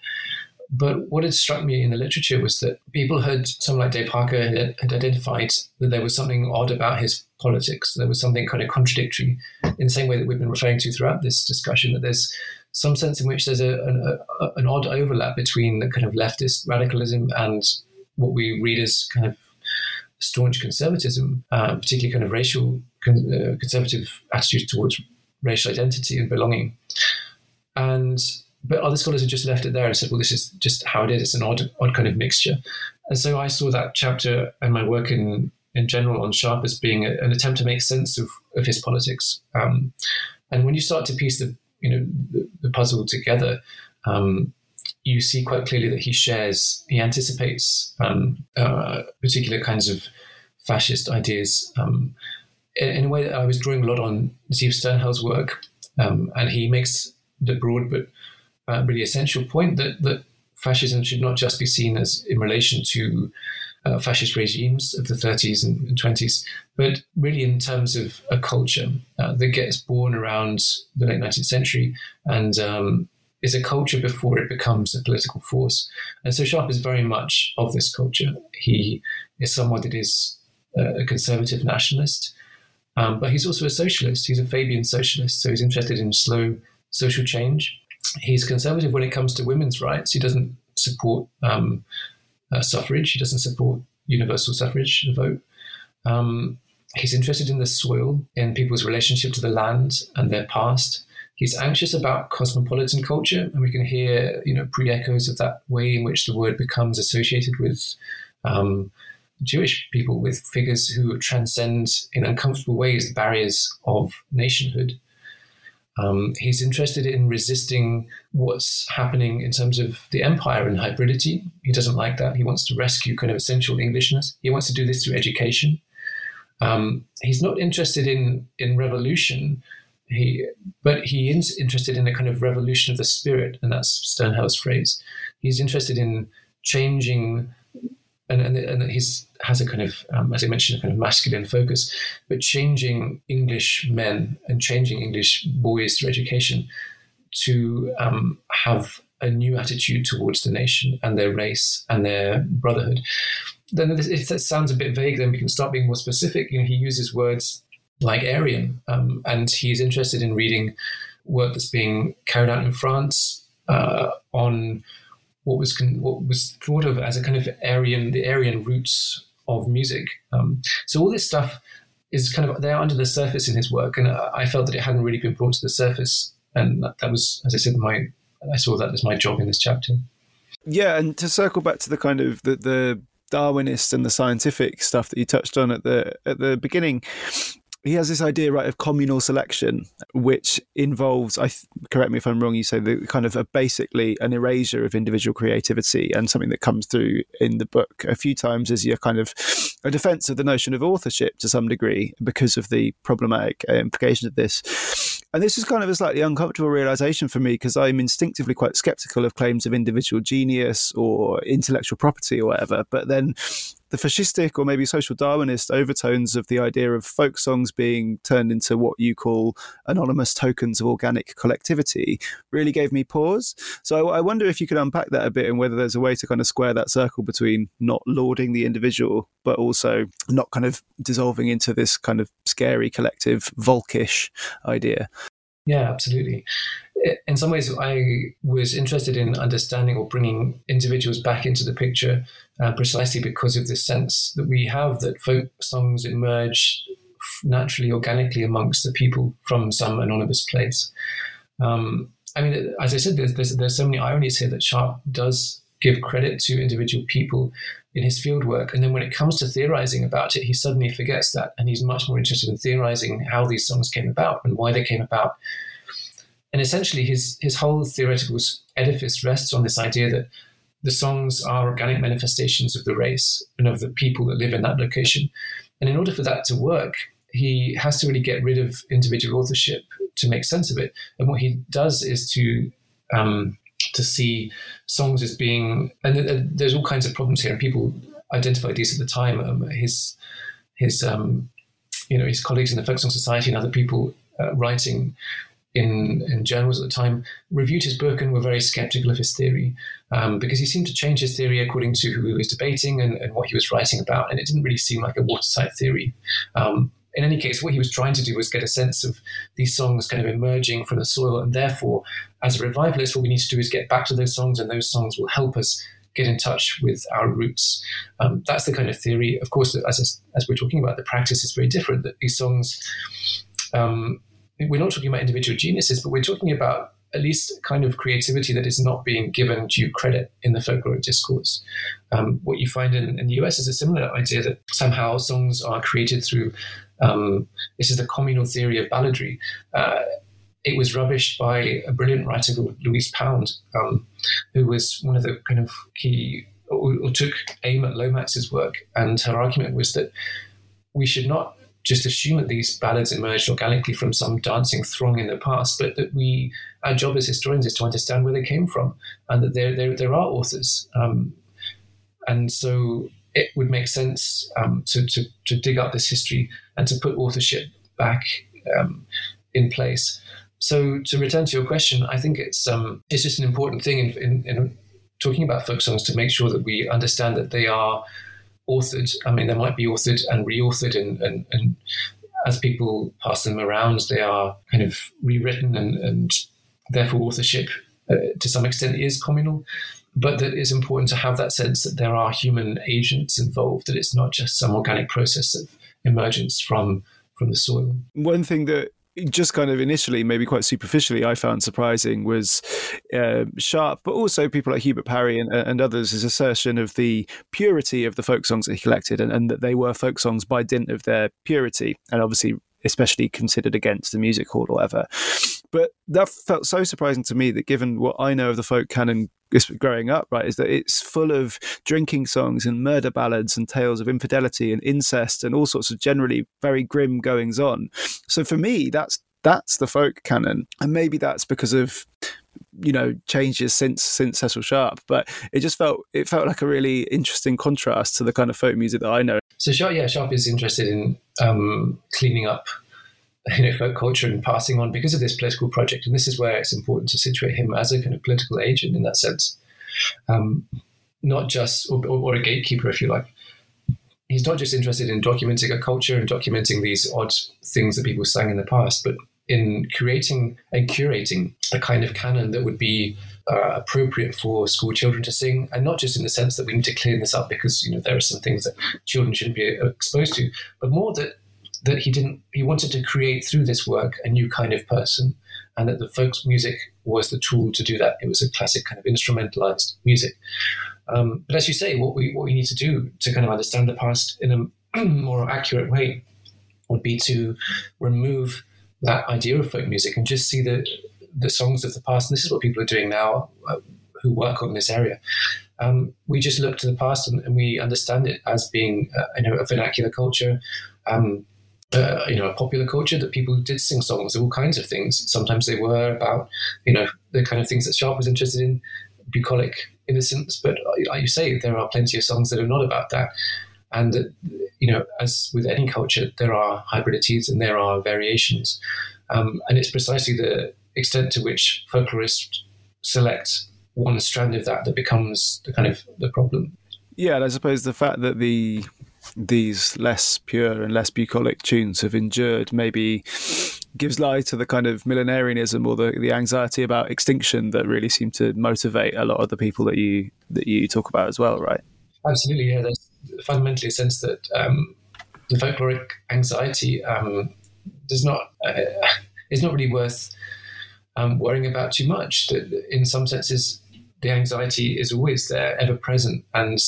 But what had struck me in the literature was that people had, someone like Dave Harker had, had identified that there was something odd about his politics. There was something kind of contradictory, in the same way that we've been referring to throughout this discussion, that there's some sense in which there's a, an, a, an odd overlap between the kind of leftist radicalism and what we read as kind of staunch conservatism, uh, particularly kind of racial con- uh, conservative attitudes towards racial identity and belonging. And but other scholars have just left it there and said, well, this is just how it is. It's an odd, odd kind of mixture. And so I saw that chapter and my work in, in general on Sharp as being a, an attempt to make sense of, of his politics. Um, and when you start to piece the, you know, the, the puzzle together, um, you see quite clearly that he shares, he anticipates um, uh, particular kinds of fascist ideas um, in, in a way that I was drawing a lot on Zeev Sternhel's work. Um, and he makes the broad but uh, really essential point that, that fascism should not just be seen as in relation to uh, fascist regimes of the thirties and, and twenties, but really in terms of a culture uh, that gets born around the late nineteenth century and um, is a culture before it becomes a political force. And so Sharp is very much of this culture. He is someone that is a conservative nationalist, um, but he's also a socialist. He's a Fabian socialist, so he's interested in slow social change. He's conservative when it comes to women's rights. He doesn't support um, uh, suffrage. He doesn't support universal suffrage, the vote. Um, he's interested in the soil, in people's relationship to the land and their past. He's anxious about cosmopolitan culture, and we can hear, you know, pre-echoes of that way in which the word becomes associated with um, Jewish people, with figures who transcend in uncomfortable ways the barriers of nationhood. Um, he's interested in resisting what's happening in terms of the empire and hybridity. He doesn't like that. He wants to rescue kind of essential Englishness. He wants to do this through education. Um, he's not interested in in revolution. He, but he is interested in a kind of revolution of the spirit, and that's Sternhell's phrase. He's interested in changing, and and, and he's has a kind of, um, as I mentioned, a kind of masculine focus, but changing English men and changing English boys through education to um, have a new attitude towards the nation and their race and their brotherhood. Then if that sounds a bit vague, then we can start being more specific. You know, he uses words like Aryan, um, and he's interested in reading work that's being carried out in France uh, on what was con- what was thought of as a kind of Aryan, the Aryan roots of music. Um, so all this stuff is kind of there under the surface in his work, and I felt that it hadn't really been brought to the surface, and that, that was, as I said, my I saw that as my job in this chapter. Yeah, and to circle back to the kind of the, the Darwinist and the scientific stuff that you touched on at the at the beginning. He has this idea, right, of communal selection, which involves, I th- correct me if I'm wrong, you say the kind of a, basically an erasure of individual creativity, and something that comes through in the book a few times is your kind of a defense of the notion of authorship to some degree because of the problematic uh, implications of this. And this is kind of a slightly uncomfortable realization for me, because I'm instinctively quite skeptical of claims of individual genius or intellectual property or whatever. But then the fascistic or maybe social Darwinist overtones of the idea of folk songs being turned into what you call anonymous tokens of organic collectivity really gave me pause. So I wonder if you could unpack that a bit, and whether there's a way to kind of square that circle between not lauding the individual, but also not kind of dissolving into this kind of scary collective Volkish idea. Yeah, absolutely. In some ways, I was interested in understanding or bringing individuals back into the picture uh, precisely because of this sense that we have that folk songs emerge naturally, organically amongst the people from some anonymous place. Um, I mean, as I said, there's, there's, there's so many ironies here that Sharp does give credit to individual people in his fieldwork. And then when it comes to theorizing about it, he suddenly forgets that. And he's much more interested in theorizing how these songs came about and why they came about. And essentially, his his whole theoretical edifice rests on this idea that the songs are organic manifestations of the race and of the people that live in that location. And in order for that to work, he has to really get rid of individual authorship to make sense of it. And what he does is to um, to see songs as being, and there's all kinds of problems here, and people identified these at the time. Um, his his um, you know his colleagues in the Folk Song Society and other people uh, writing in, in journals at the time reviewed his book and were very skeptical of his theory um, because he seemed to change his theory according to who he was debating and, and what he was writing about, and it didn't really seem like a watertight theory. Um, in any case, what he was trying to do was get a sense of these songs kind of emerging from the soil, and therefore, as a revivalist, what we need to do is get back to those songs, and those songs will help us get in touch with our roots. Um, that's the kind of theory. Of course, as as we're talking about, the practice is very different. That these songs, um, we're not talking about individual geniuses, but we're talking about at least kind of creativity that is not being given due credit in the folkloric discourse. Um, what you find in, in the U S is a similar idea that somehow songs are created through, um, this is the communal theory of balladry. Uh, it was rubbished by a brilliant writer called Louise Pound, um, who was one of the kind of key, or, or took aim at Lomax's work. And her argument was that we should not just assume that these ballads emerged organically from some dancing throng in the past, but that we, our job as historians is to understand where they came from, and that there there, there are authors. Um, and so it would make sense um, to, to, to dig up this history and to put authorship back um, in place. So to return to your question, I think it's um, it's just an important thing in, in, in talking about folk songs to make sure that we understand that they are authored. I mean, they might be authored and re-authored, and, and, and as people pass them around, they are kind of rewritten, and, and therefore authorship uh, to some extent is communal. but that it's important to have that sense that there are human agents involved, that it's not just some organic process of emergence from from the soil. One thing that just kind of initially, maybe quite superficially, I found surprising was uh, Sharp, but also people like Hubert Parry and, and others, his assertion of the purity of the folk songs that he collected, and, and that they were folk songs by dint of their purity, and obviously especially considered against the music hall or whatever. But that felt so surprising to me, that given what I know of the folk canon growing up, right, is that it's full of drinking songs and murder ballads and tales of infidelity and incest and all sorts of generally very grim goings on. So for me, that's that's the folk canon. And maybe that's because of, you know, changes since since Cecil Sharp, but it just felt it felt like a really interesting contrast to the kind of folk music that I know. So Sharp, yeah, Sharp is interested in um, cleaning up, you know, folk culture and passing on because of this political project. And this is where it's important to situate him as a kind of political agent in that sense, um, not just or, or a gatekeeper, if you like. He's not just interested in documenting a culture and documenting these odd things that people sang in the past, but in creating and curating a kind of canon that would be uh, appropriate for school children to sing, and not just in the sense that we need to clean this up because, you know, there are some things that children shouldn't be exposed to, but more that that he didn't, he wanted to create through this work a new kind of person, and that the folk music was the tool to do that. It was a classic kind of instrumentalized music. Um, but as you say, what we what we need to do to kind of understand the past in a more accurate way would be to remove that idea of folk music and just see the the songs of the past. And this is what people are doing now uh, who work on this area. Um, we just look to the past and, and we understand it as being uh, you know, a vernacular culture, um, uh, you know, a popular culture that people did sing songs of all kinds of things. Sometimes they were about, you know, the kind of things that Sharp was interested in, bucolic innocence. But like you say, there are plenty of songs that are not about that. And, uh, you know, as with any culture, there are hybridities and there are variations. Um, and it's precisely the extent to which folklorists select one strand of that that becomes the kind of the problem. Yeah, and I suppose the fact that the these less pure and less bucolic tunes have endured maybe gives lie to the kind of millenarianism or the, the anxiety about extinction that really seem to motivate a lot of the people that you that you talk about as well, right? Absolutely, yeah. There's fundamentally a sense that um, the folkloric anxiety um, does not uh, is not really worth um, worrying about too much. That in some senses, the anxiety is always there, ever present, and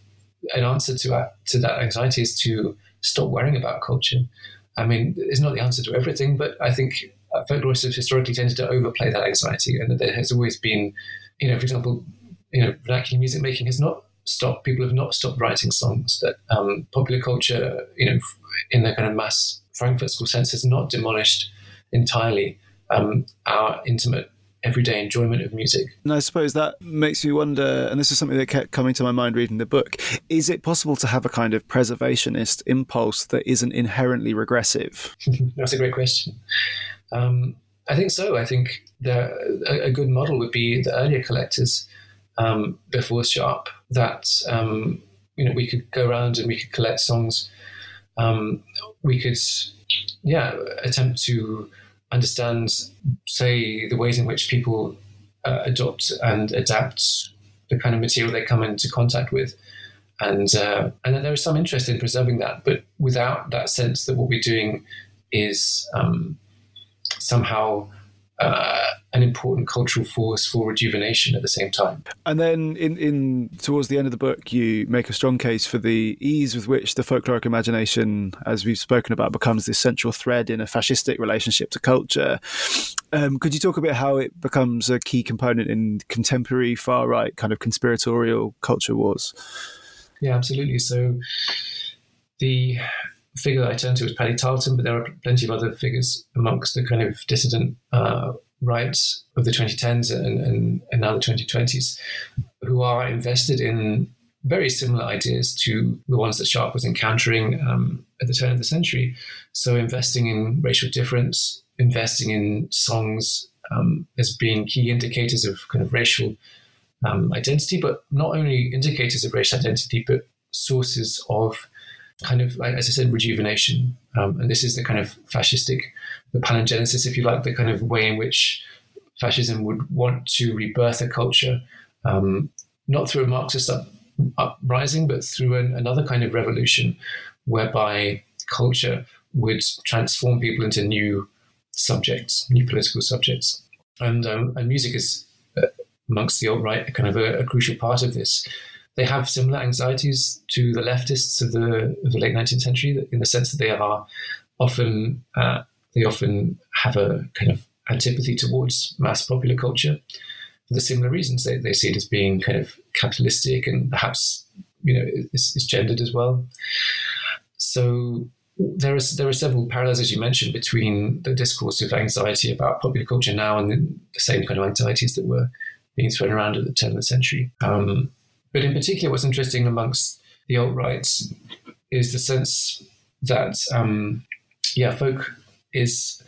an answer to that, to that anxiety is to stop worrying about culture. I mean, it's not the answer to everything, but I think uh, folklorists have historically tended to overplay that anxiety, and that there has always been, you know, for example, you know, vernacular music making has not stopped. People have not stopped writing songs. That um, popular culture, you know, in the kind of mass Frankfurt School sense, has not demolished entirely um, our intimate everyday enjoyment of music. And I suppose that makes me wonder, and this is something that kept coming to my mind reading the book, is it possible to have a kind of preservationist impulse that isn't inherently regressive? That's a great question. Um, I think so. I think the, a, a good model would be the earlier collectors um, before Sharp, that um, you know, we could go around and we could collect songs. Um, we could, yeah, attempt to understand, say, the ways in which people uh, adopt and adapt the kind of material they come into contact with. And uh, and then there is some interest in preserving that, but without that sense that what we're doing is um, somehow uh, an important cultural force for rejuvenation at the same time. And then in, in towards the end of the book, you make a strong case for the ease with which the folkloric imagination, as we've spoken about, becomes this central thread in a fascistic relationship to culture. Um, could you talk a bit how it becomes a key component in contemporary far-right kind of conspiratorial culture wars? Yeah, absolutely. So the figure I turn to is Paddy Tarleton, but there are plenty of other figures amongst the kind of dissident uh, right of the twenty tens and, and, and now the twenty twenties, who are invested in very similar ideas to the ones that Sharp was encountering um, at the turn of the century. So investing in racial difference, investing in songs um, as being key indicators of kind of racial um, identity, but not only indicators of racial identity, but sources of kind of, like, as I said, rejuvenation. Um, and this is the kind of fascistic, the palingenesis, if you like, the kind of way in which fascism would want to rebirth a culture, um, not through a Marxist up, uprising, but through an, another kind of revolution whereby culture would transform people into new subjects, new political subjects. And, um, and music is, uh, amongst the alt-right, kind of a, a crucial part of this. They have similar anxieties to the leftists of the, of the late nineteenth century, in the sense that they are often, uh, they often have a kind of antipathy towards mass popular culture for the similar reasons. They, they see it as being kind of capitalistic and perhaps, you know, is, is gendered as well. So there is there are several parallels, as you mentioned, between the discourse of anxiety about popular culture now and the, the same kind of anxieties that were being thrown around at the turn of the century. Um, but in particular, what's interesting amongst the alt-right is the sense that, um, yeah, folk is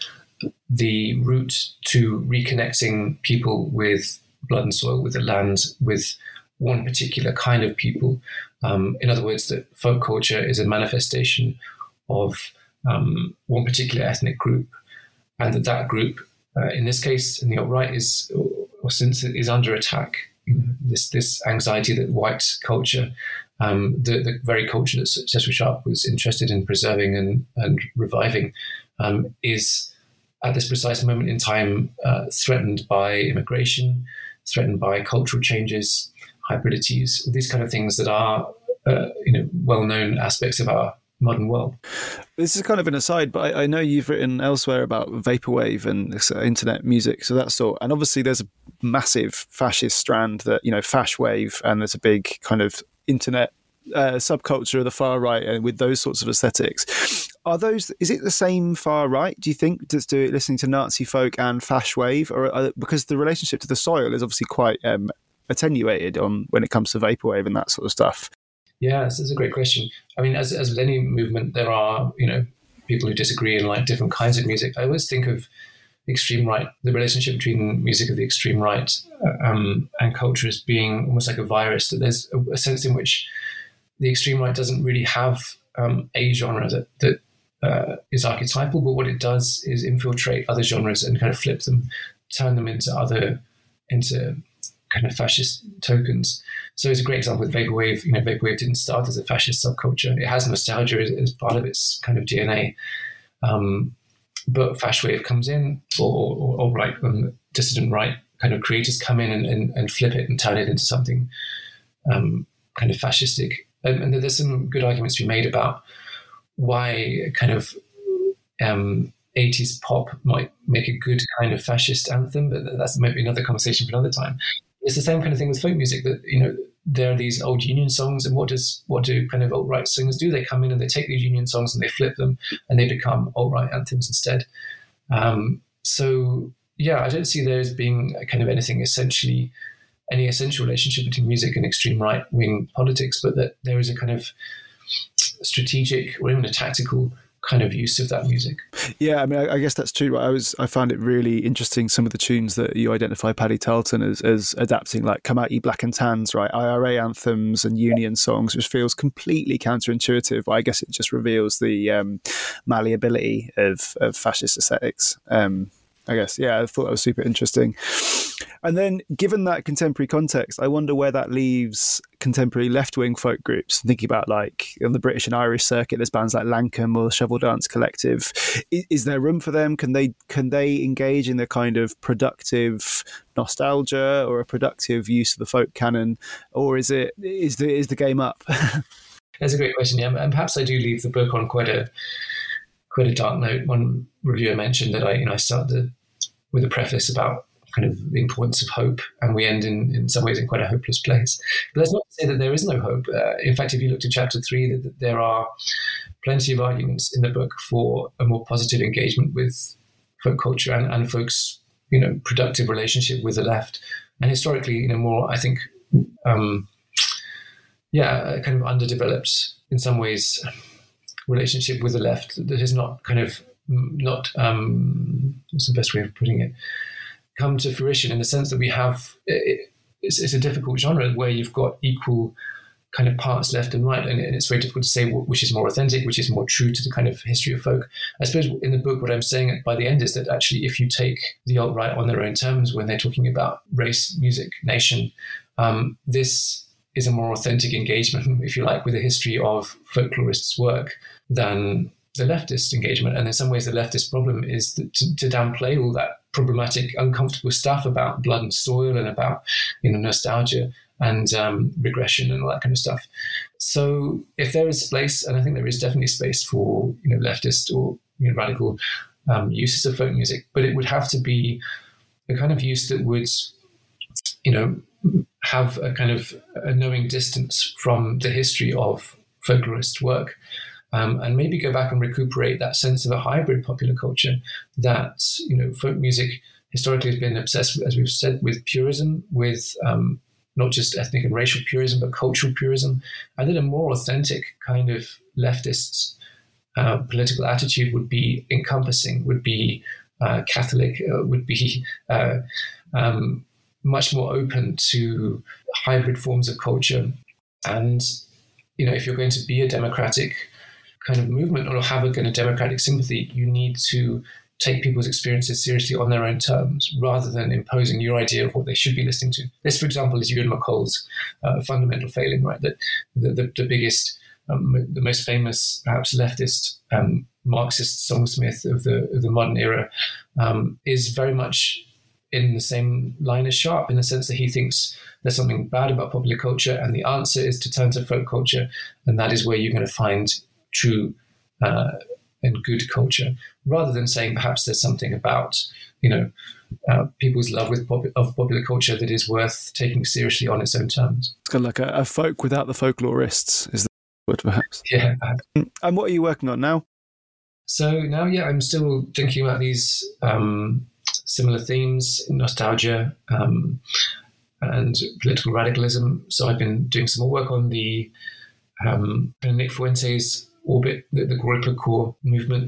the route to reconnecting people with blood and soil, with the land, with one particular kind of people. Um, in other words, that folk culture is a manifestation of um, one particular ethnic group, and that that group, uh, in this case, in the alt-right, is or since it is under attack. You know, this this anxiety that white culture, um, the, the very culture that Cecil Sharp was interested in preserving and, and reviving, um, is at this precise moment in time uh, threatened by immigration, threatened by cultural changes, hybridities, these kind of things that are uh, you know well-known aspects of our modern world. This is kind of an aside, but I, I know you've written elsewhere about vaporwave and this, uh, internet music, so that sort. And obviously, there's a massive fascist strand that you know, fash wave, and there's a big kind of internet uh, subculture of the far right, and with those sorts of aesthetics. Are those? Is it the same far right? Do you think just do it listening to Nazi folk and fash wave, or are, because the relationship to the soil is obviously quite um, attenuated on when it comes to vaporwave and that sort of stuff? Yeah, this is a great question. I mean, as as with any movement, there are, you know, people who disagree and like different kinds of music. I always think of the extreme right, the relationship between music of the extreme right um, and culture as being almost like a virus, that there's a, a sense in which the extreme right doesn't really have um, a genre that, that uh, is archetypal, but what it does is infiltrate other genres and kind of flip them, turn them into other, into kind of fascist tokens. So it's a great example with vaporwave. You know, vaporwave didn't start as a fascist subculture. It has nostalgia as, as part of its kind of D N A. Um, but fashwave comes in, or, or, or right, um, dissident right kind of creators come in and, and, and flip it and turn it into something um, kind of fascistic. And, and there's some good arguments to be made about why kind of um, eighties pop might make a good kind of fascist anthem, but that's maybe another conversation for another time. It's the same kind of thing with folk music, that, you know, there are these old Union songs, and what does what do kind of alt-right singers do? They come in and they take these Union songs and they flip them and they become alt-right anthems instead. Um, so, yeah, I don't see there as being a kind of anything essentially, any essential relationship between music and extreme right-wing politics, but that there is a kind of strategic or even a tactical kind of use of that music. Yeah, I mean, I, I guess that's true. I was, I found it really interesting, some of the tunes that you identify Paddy Tarleton as, as adapting, like "Come Out Ye Black and Tans," right? I R A anthems and union songs, which feels completely counterintuitive, but I guess it just reveals the um, malleability of, of fascist aesthetics. Um, I guess, yeah, I thought that was super interesting. And then, given that contemporary context, I wonder where that leaves contemporary left-wing folk groups. Thinking about, like, on the British and Irish circuit, there's bands like Lankum or Shovel Dance Collective. Is, is there room for them? Can they can they engage in the kind of productive nostalgia or a productive use of the folk canon, or is it is the is the game up? That's a great question, yeah, and perhaps I do leave the book on quite a quite a dark note. One reviewer mentioned that I, you know, I started with a preface about kind of the importance of hope, and we end in, in some ways in quite a hopeless place. But that's not to say that there is no hope. Uh, in fact, if you look to chapter three, that, that there are plenty of arguments in the book for a more positive engagement with folk culture and, and folks, you know, productive relationship with the left. And historically, you know, more, I think, um, yeah, kind of underdeveloped in some ways relationship with the left that has not kind of not, um, what's the best way of putting it, come to fruition, in the sense that we have, it, it's, it's a difficult genre where you've got equal kind of parts left and right, and it's very difficult to say which is more authentic, which is more true to the kind of history of folk. I suppose in the book what I'm saying by the end is that actually if you take the alt-right on their own terms when they're talking about race, music, nation, um, this is a more authentic engagement, if you like, with the history of folklorists' work than the leftist engagement. And in some ways, the leftist problem is that to, to downplay all that problematic, uncomfortable stuff about blood and soil and about, you know, nostalgia and um, regression and all that kind of stuff. So if there is space, and I think there is definitely space for, you know, leftist or, you know, radical um, uses of folk music, but it would have to be a kind of use that would, you know, have a kind of a knowing distance from the history of folklorist work, um, and maybe go back and recuperate that sense of a hybrid popular culture that, you know, folk music historically has been obsessed, as we've said, with purism, with um, not just ethnic and racial purism, but cultural purism. And then a more authentic kind of leftist uh, political attitude would be encompassing, would be uh, Catholic, uh, would be uh, um, much more open to hybrid forms of culture. And, you know, if you're going to be a democratic kind of movement or have a kind of democratic sympathy, you need to take people's experiences seriously on their own terms, rather than imposing your idea of what they should be listening to. This, for example, is Ewan McCall's uh, fundamental failing, right? That the, the, the biggest, um, the most famous, perhaps leftist um, Marxist songsmith of the of the modern era um, is very much in the same line as Sharp, in the sense that he thinks there's something bad about popular culture, and the answer is to turn to folk culture, and that is where you're going to find true uh, and good culture, rather than saying perhaps there's something about, you know, uh, people's love with pop- of popular culture that is worth taking seriously on its own terms. It's kind of like a, a folk without the folklorists, is the word, perhaps. Yeah. And what are you working on now? So now, yeah, I'm still thinking about these um, similar themes, nostalgia um, and political radicalism. So I've been doing some more work on the um, Nick Fuentes orbit, the, the Guaripa core movement,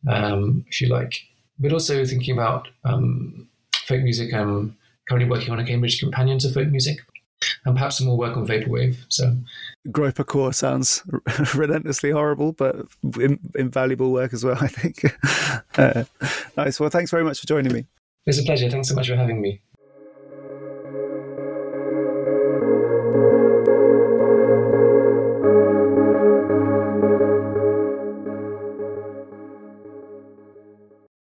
um, if you like, but also thinking about um, folk music. I'm currently working on a Cambridge companion to folk music, and perhaps some more work on vaporwave. So Guaripa core sounds relentlessly horrible, but in, invaluable work as well, I think. uh, nice. Well, thanks very much for joining me. It's a pleasure. Thanks so much for having me.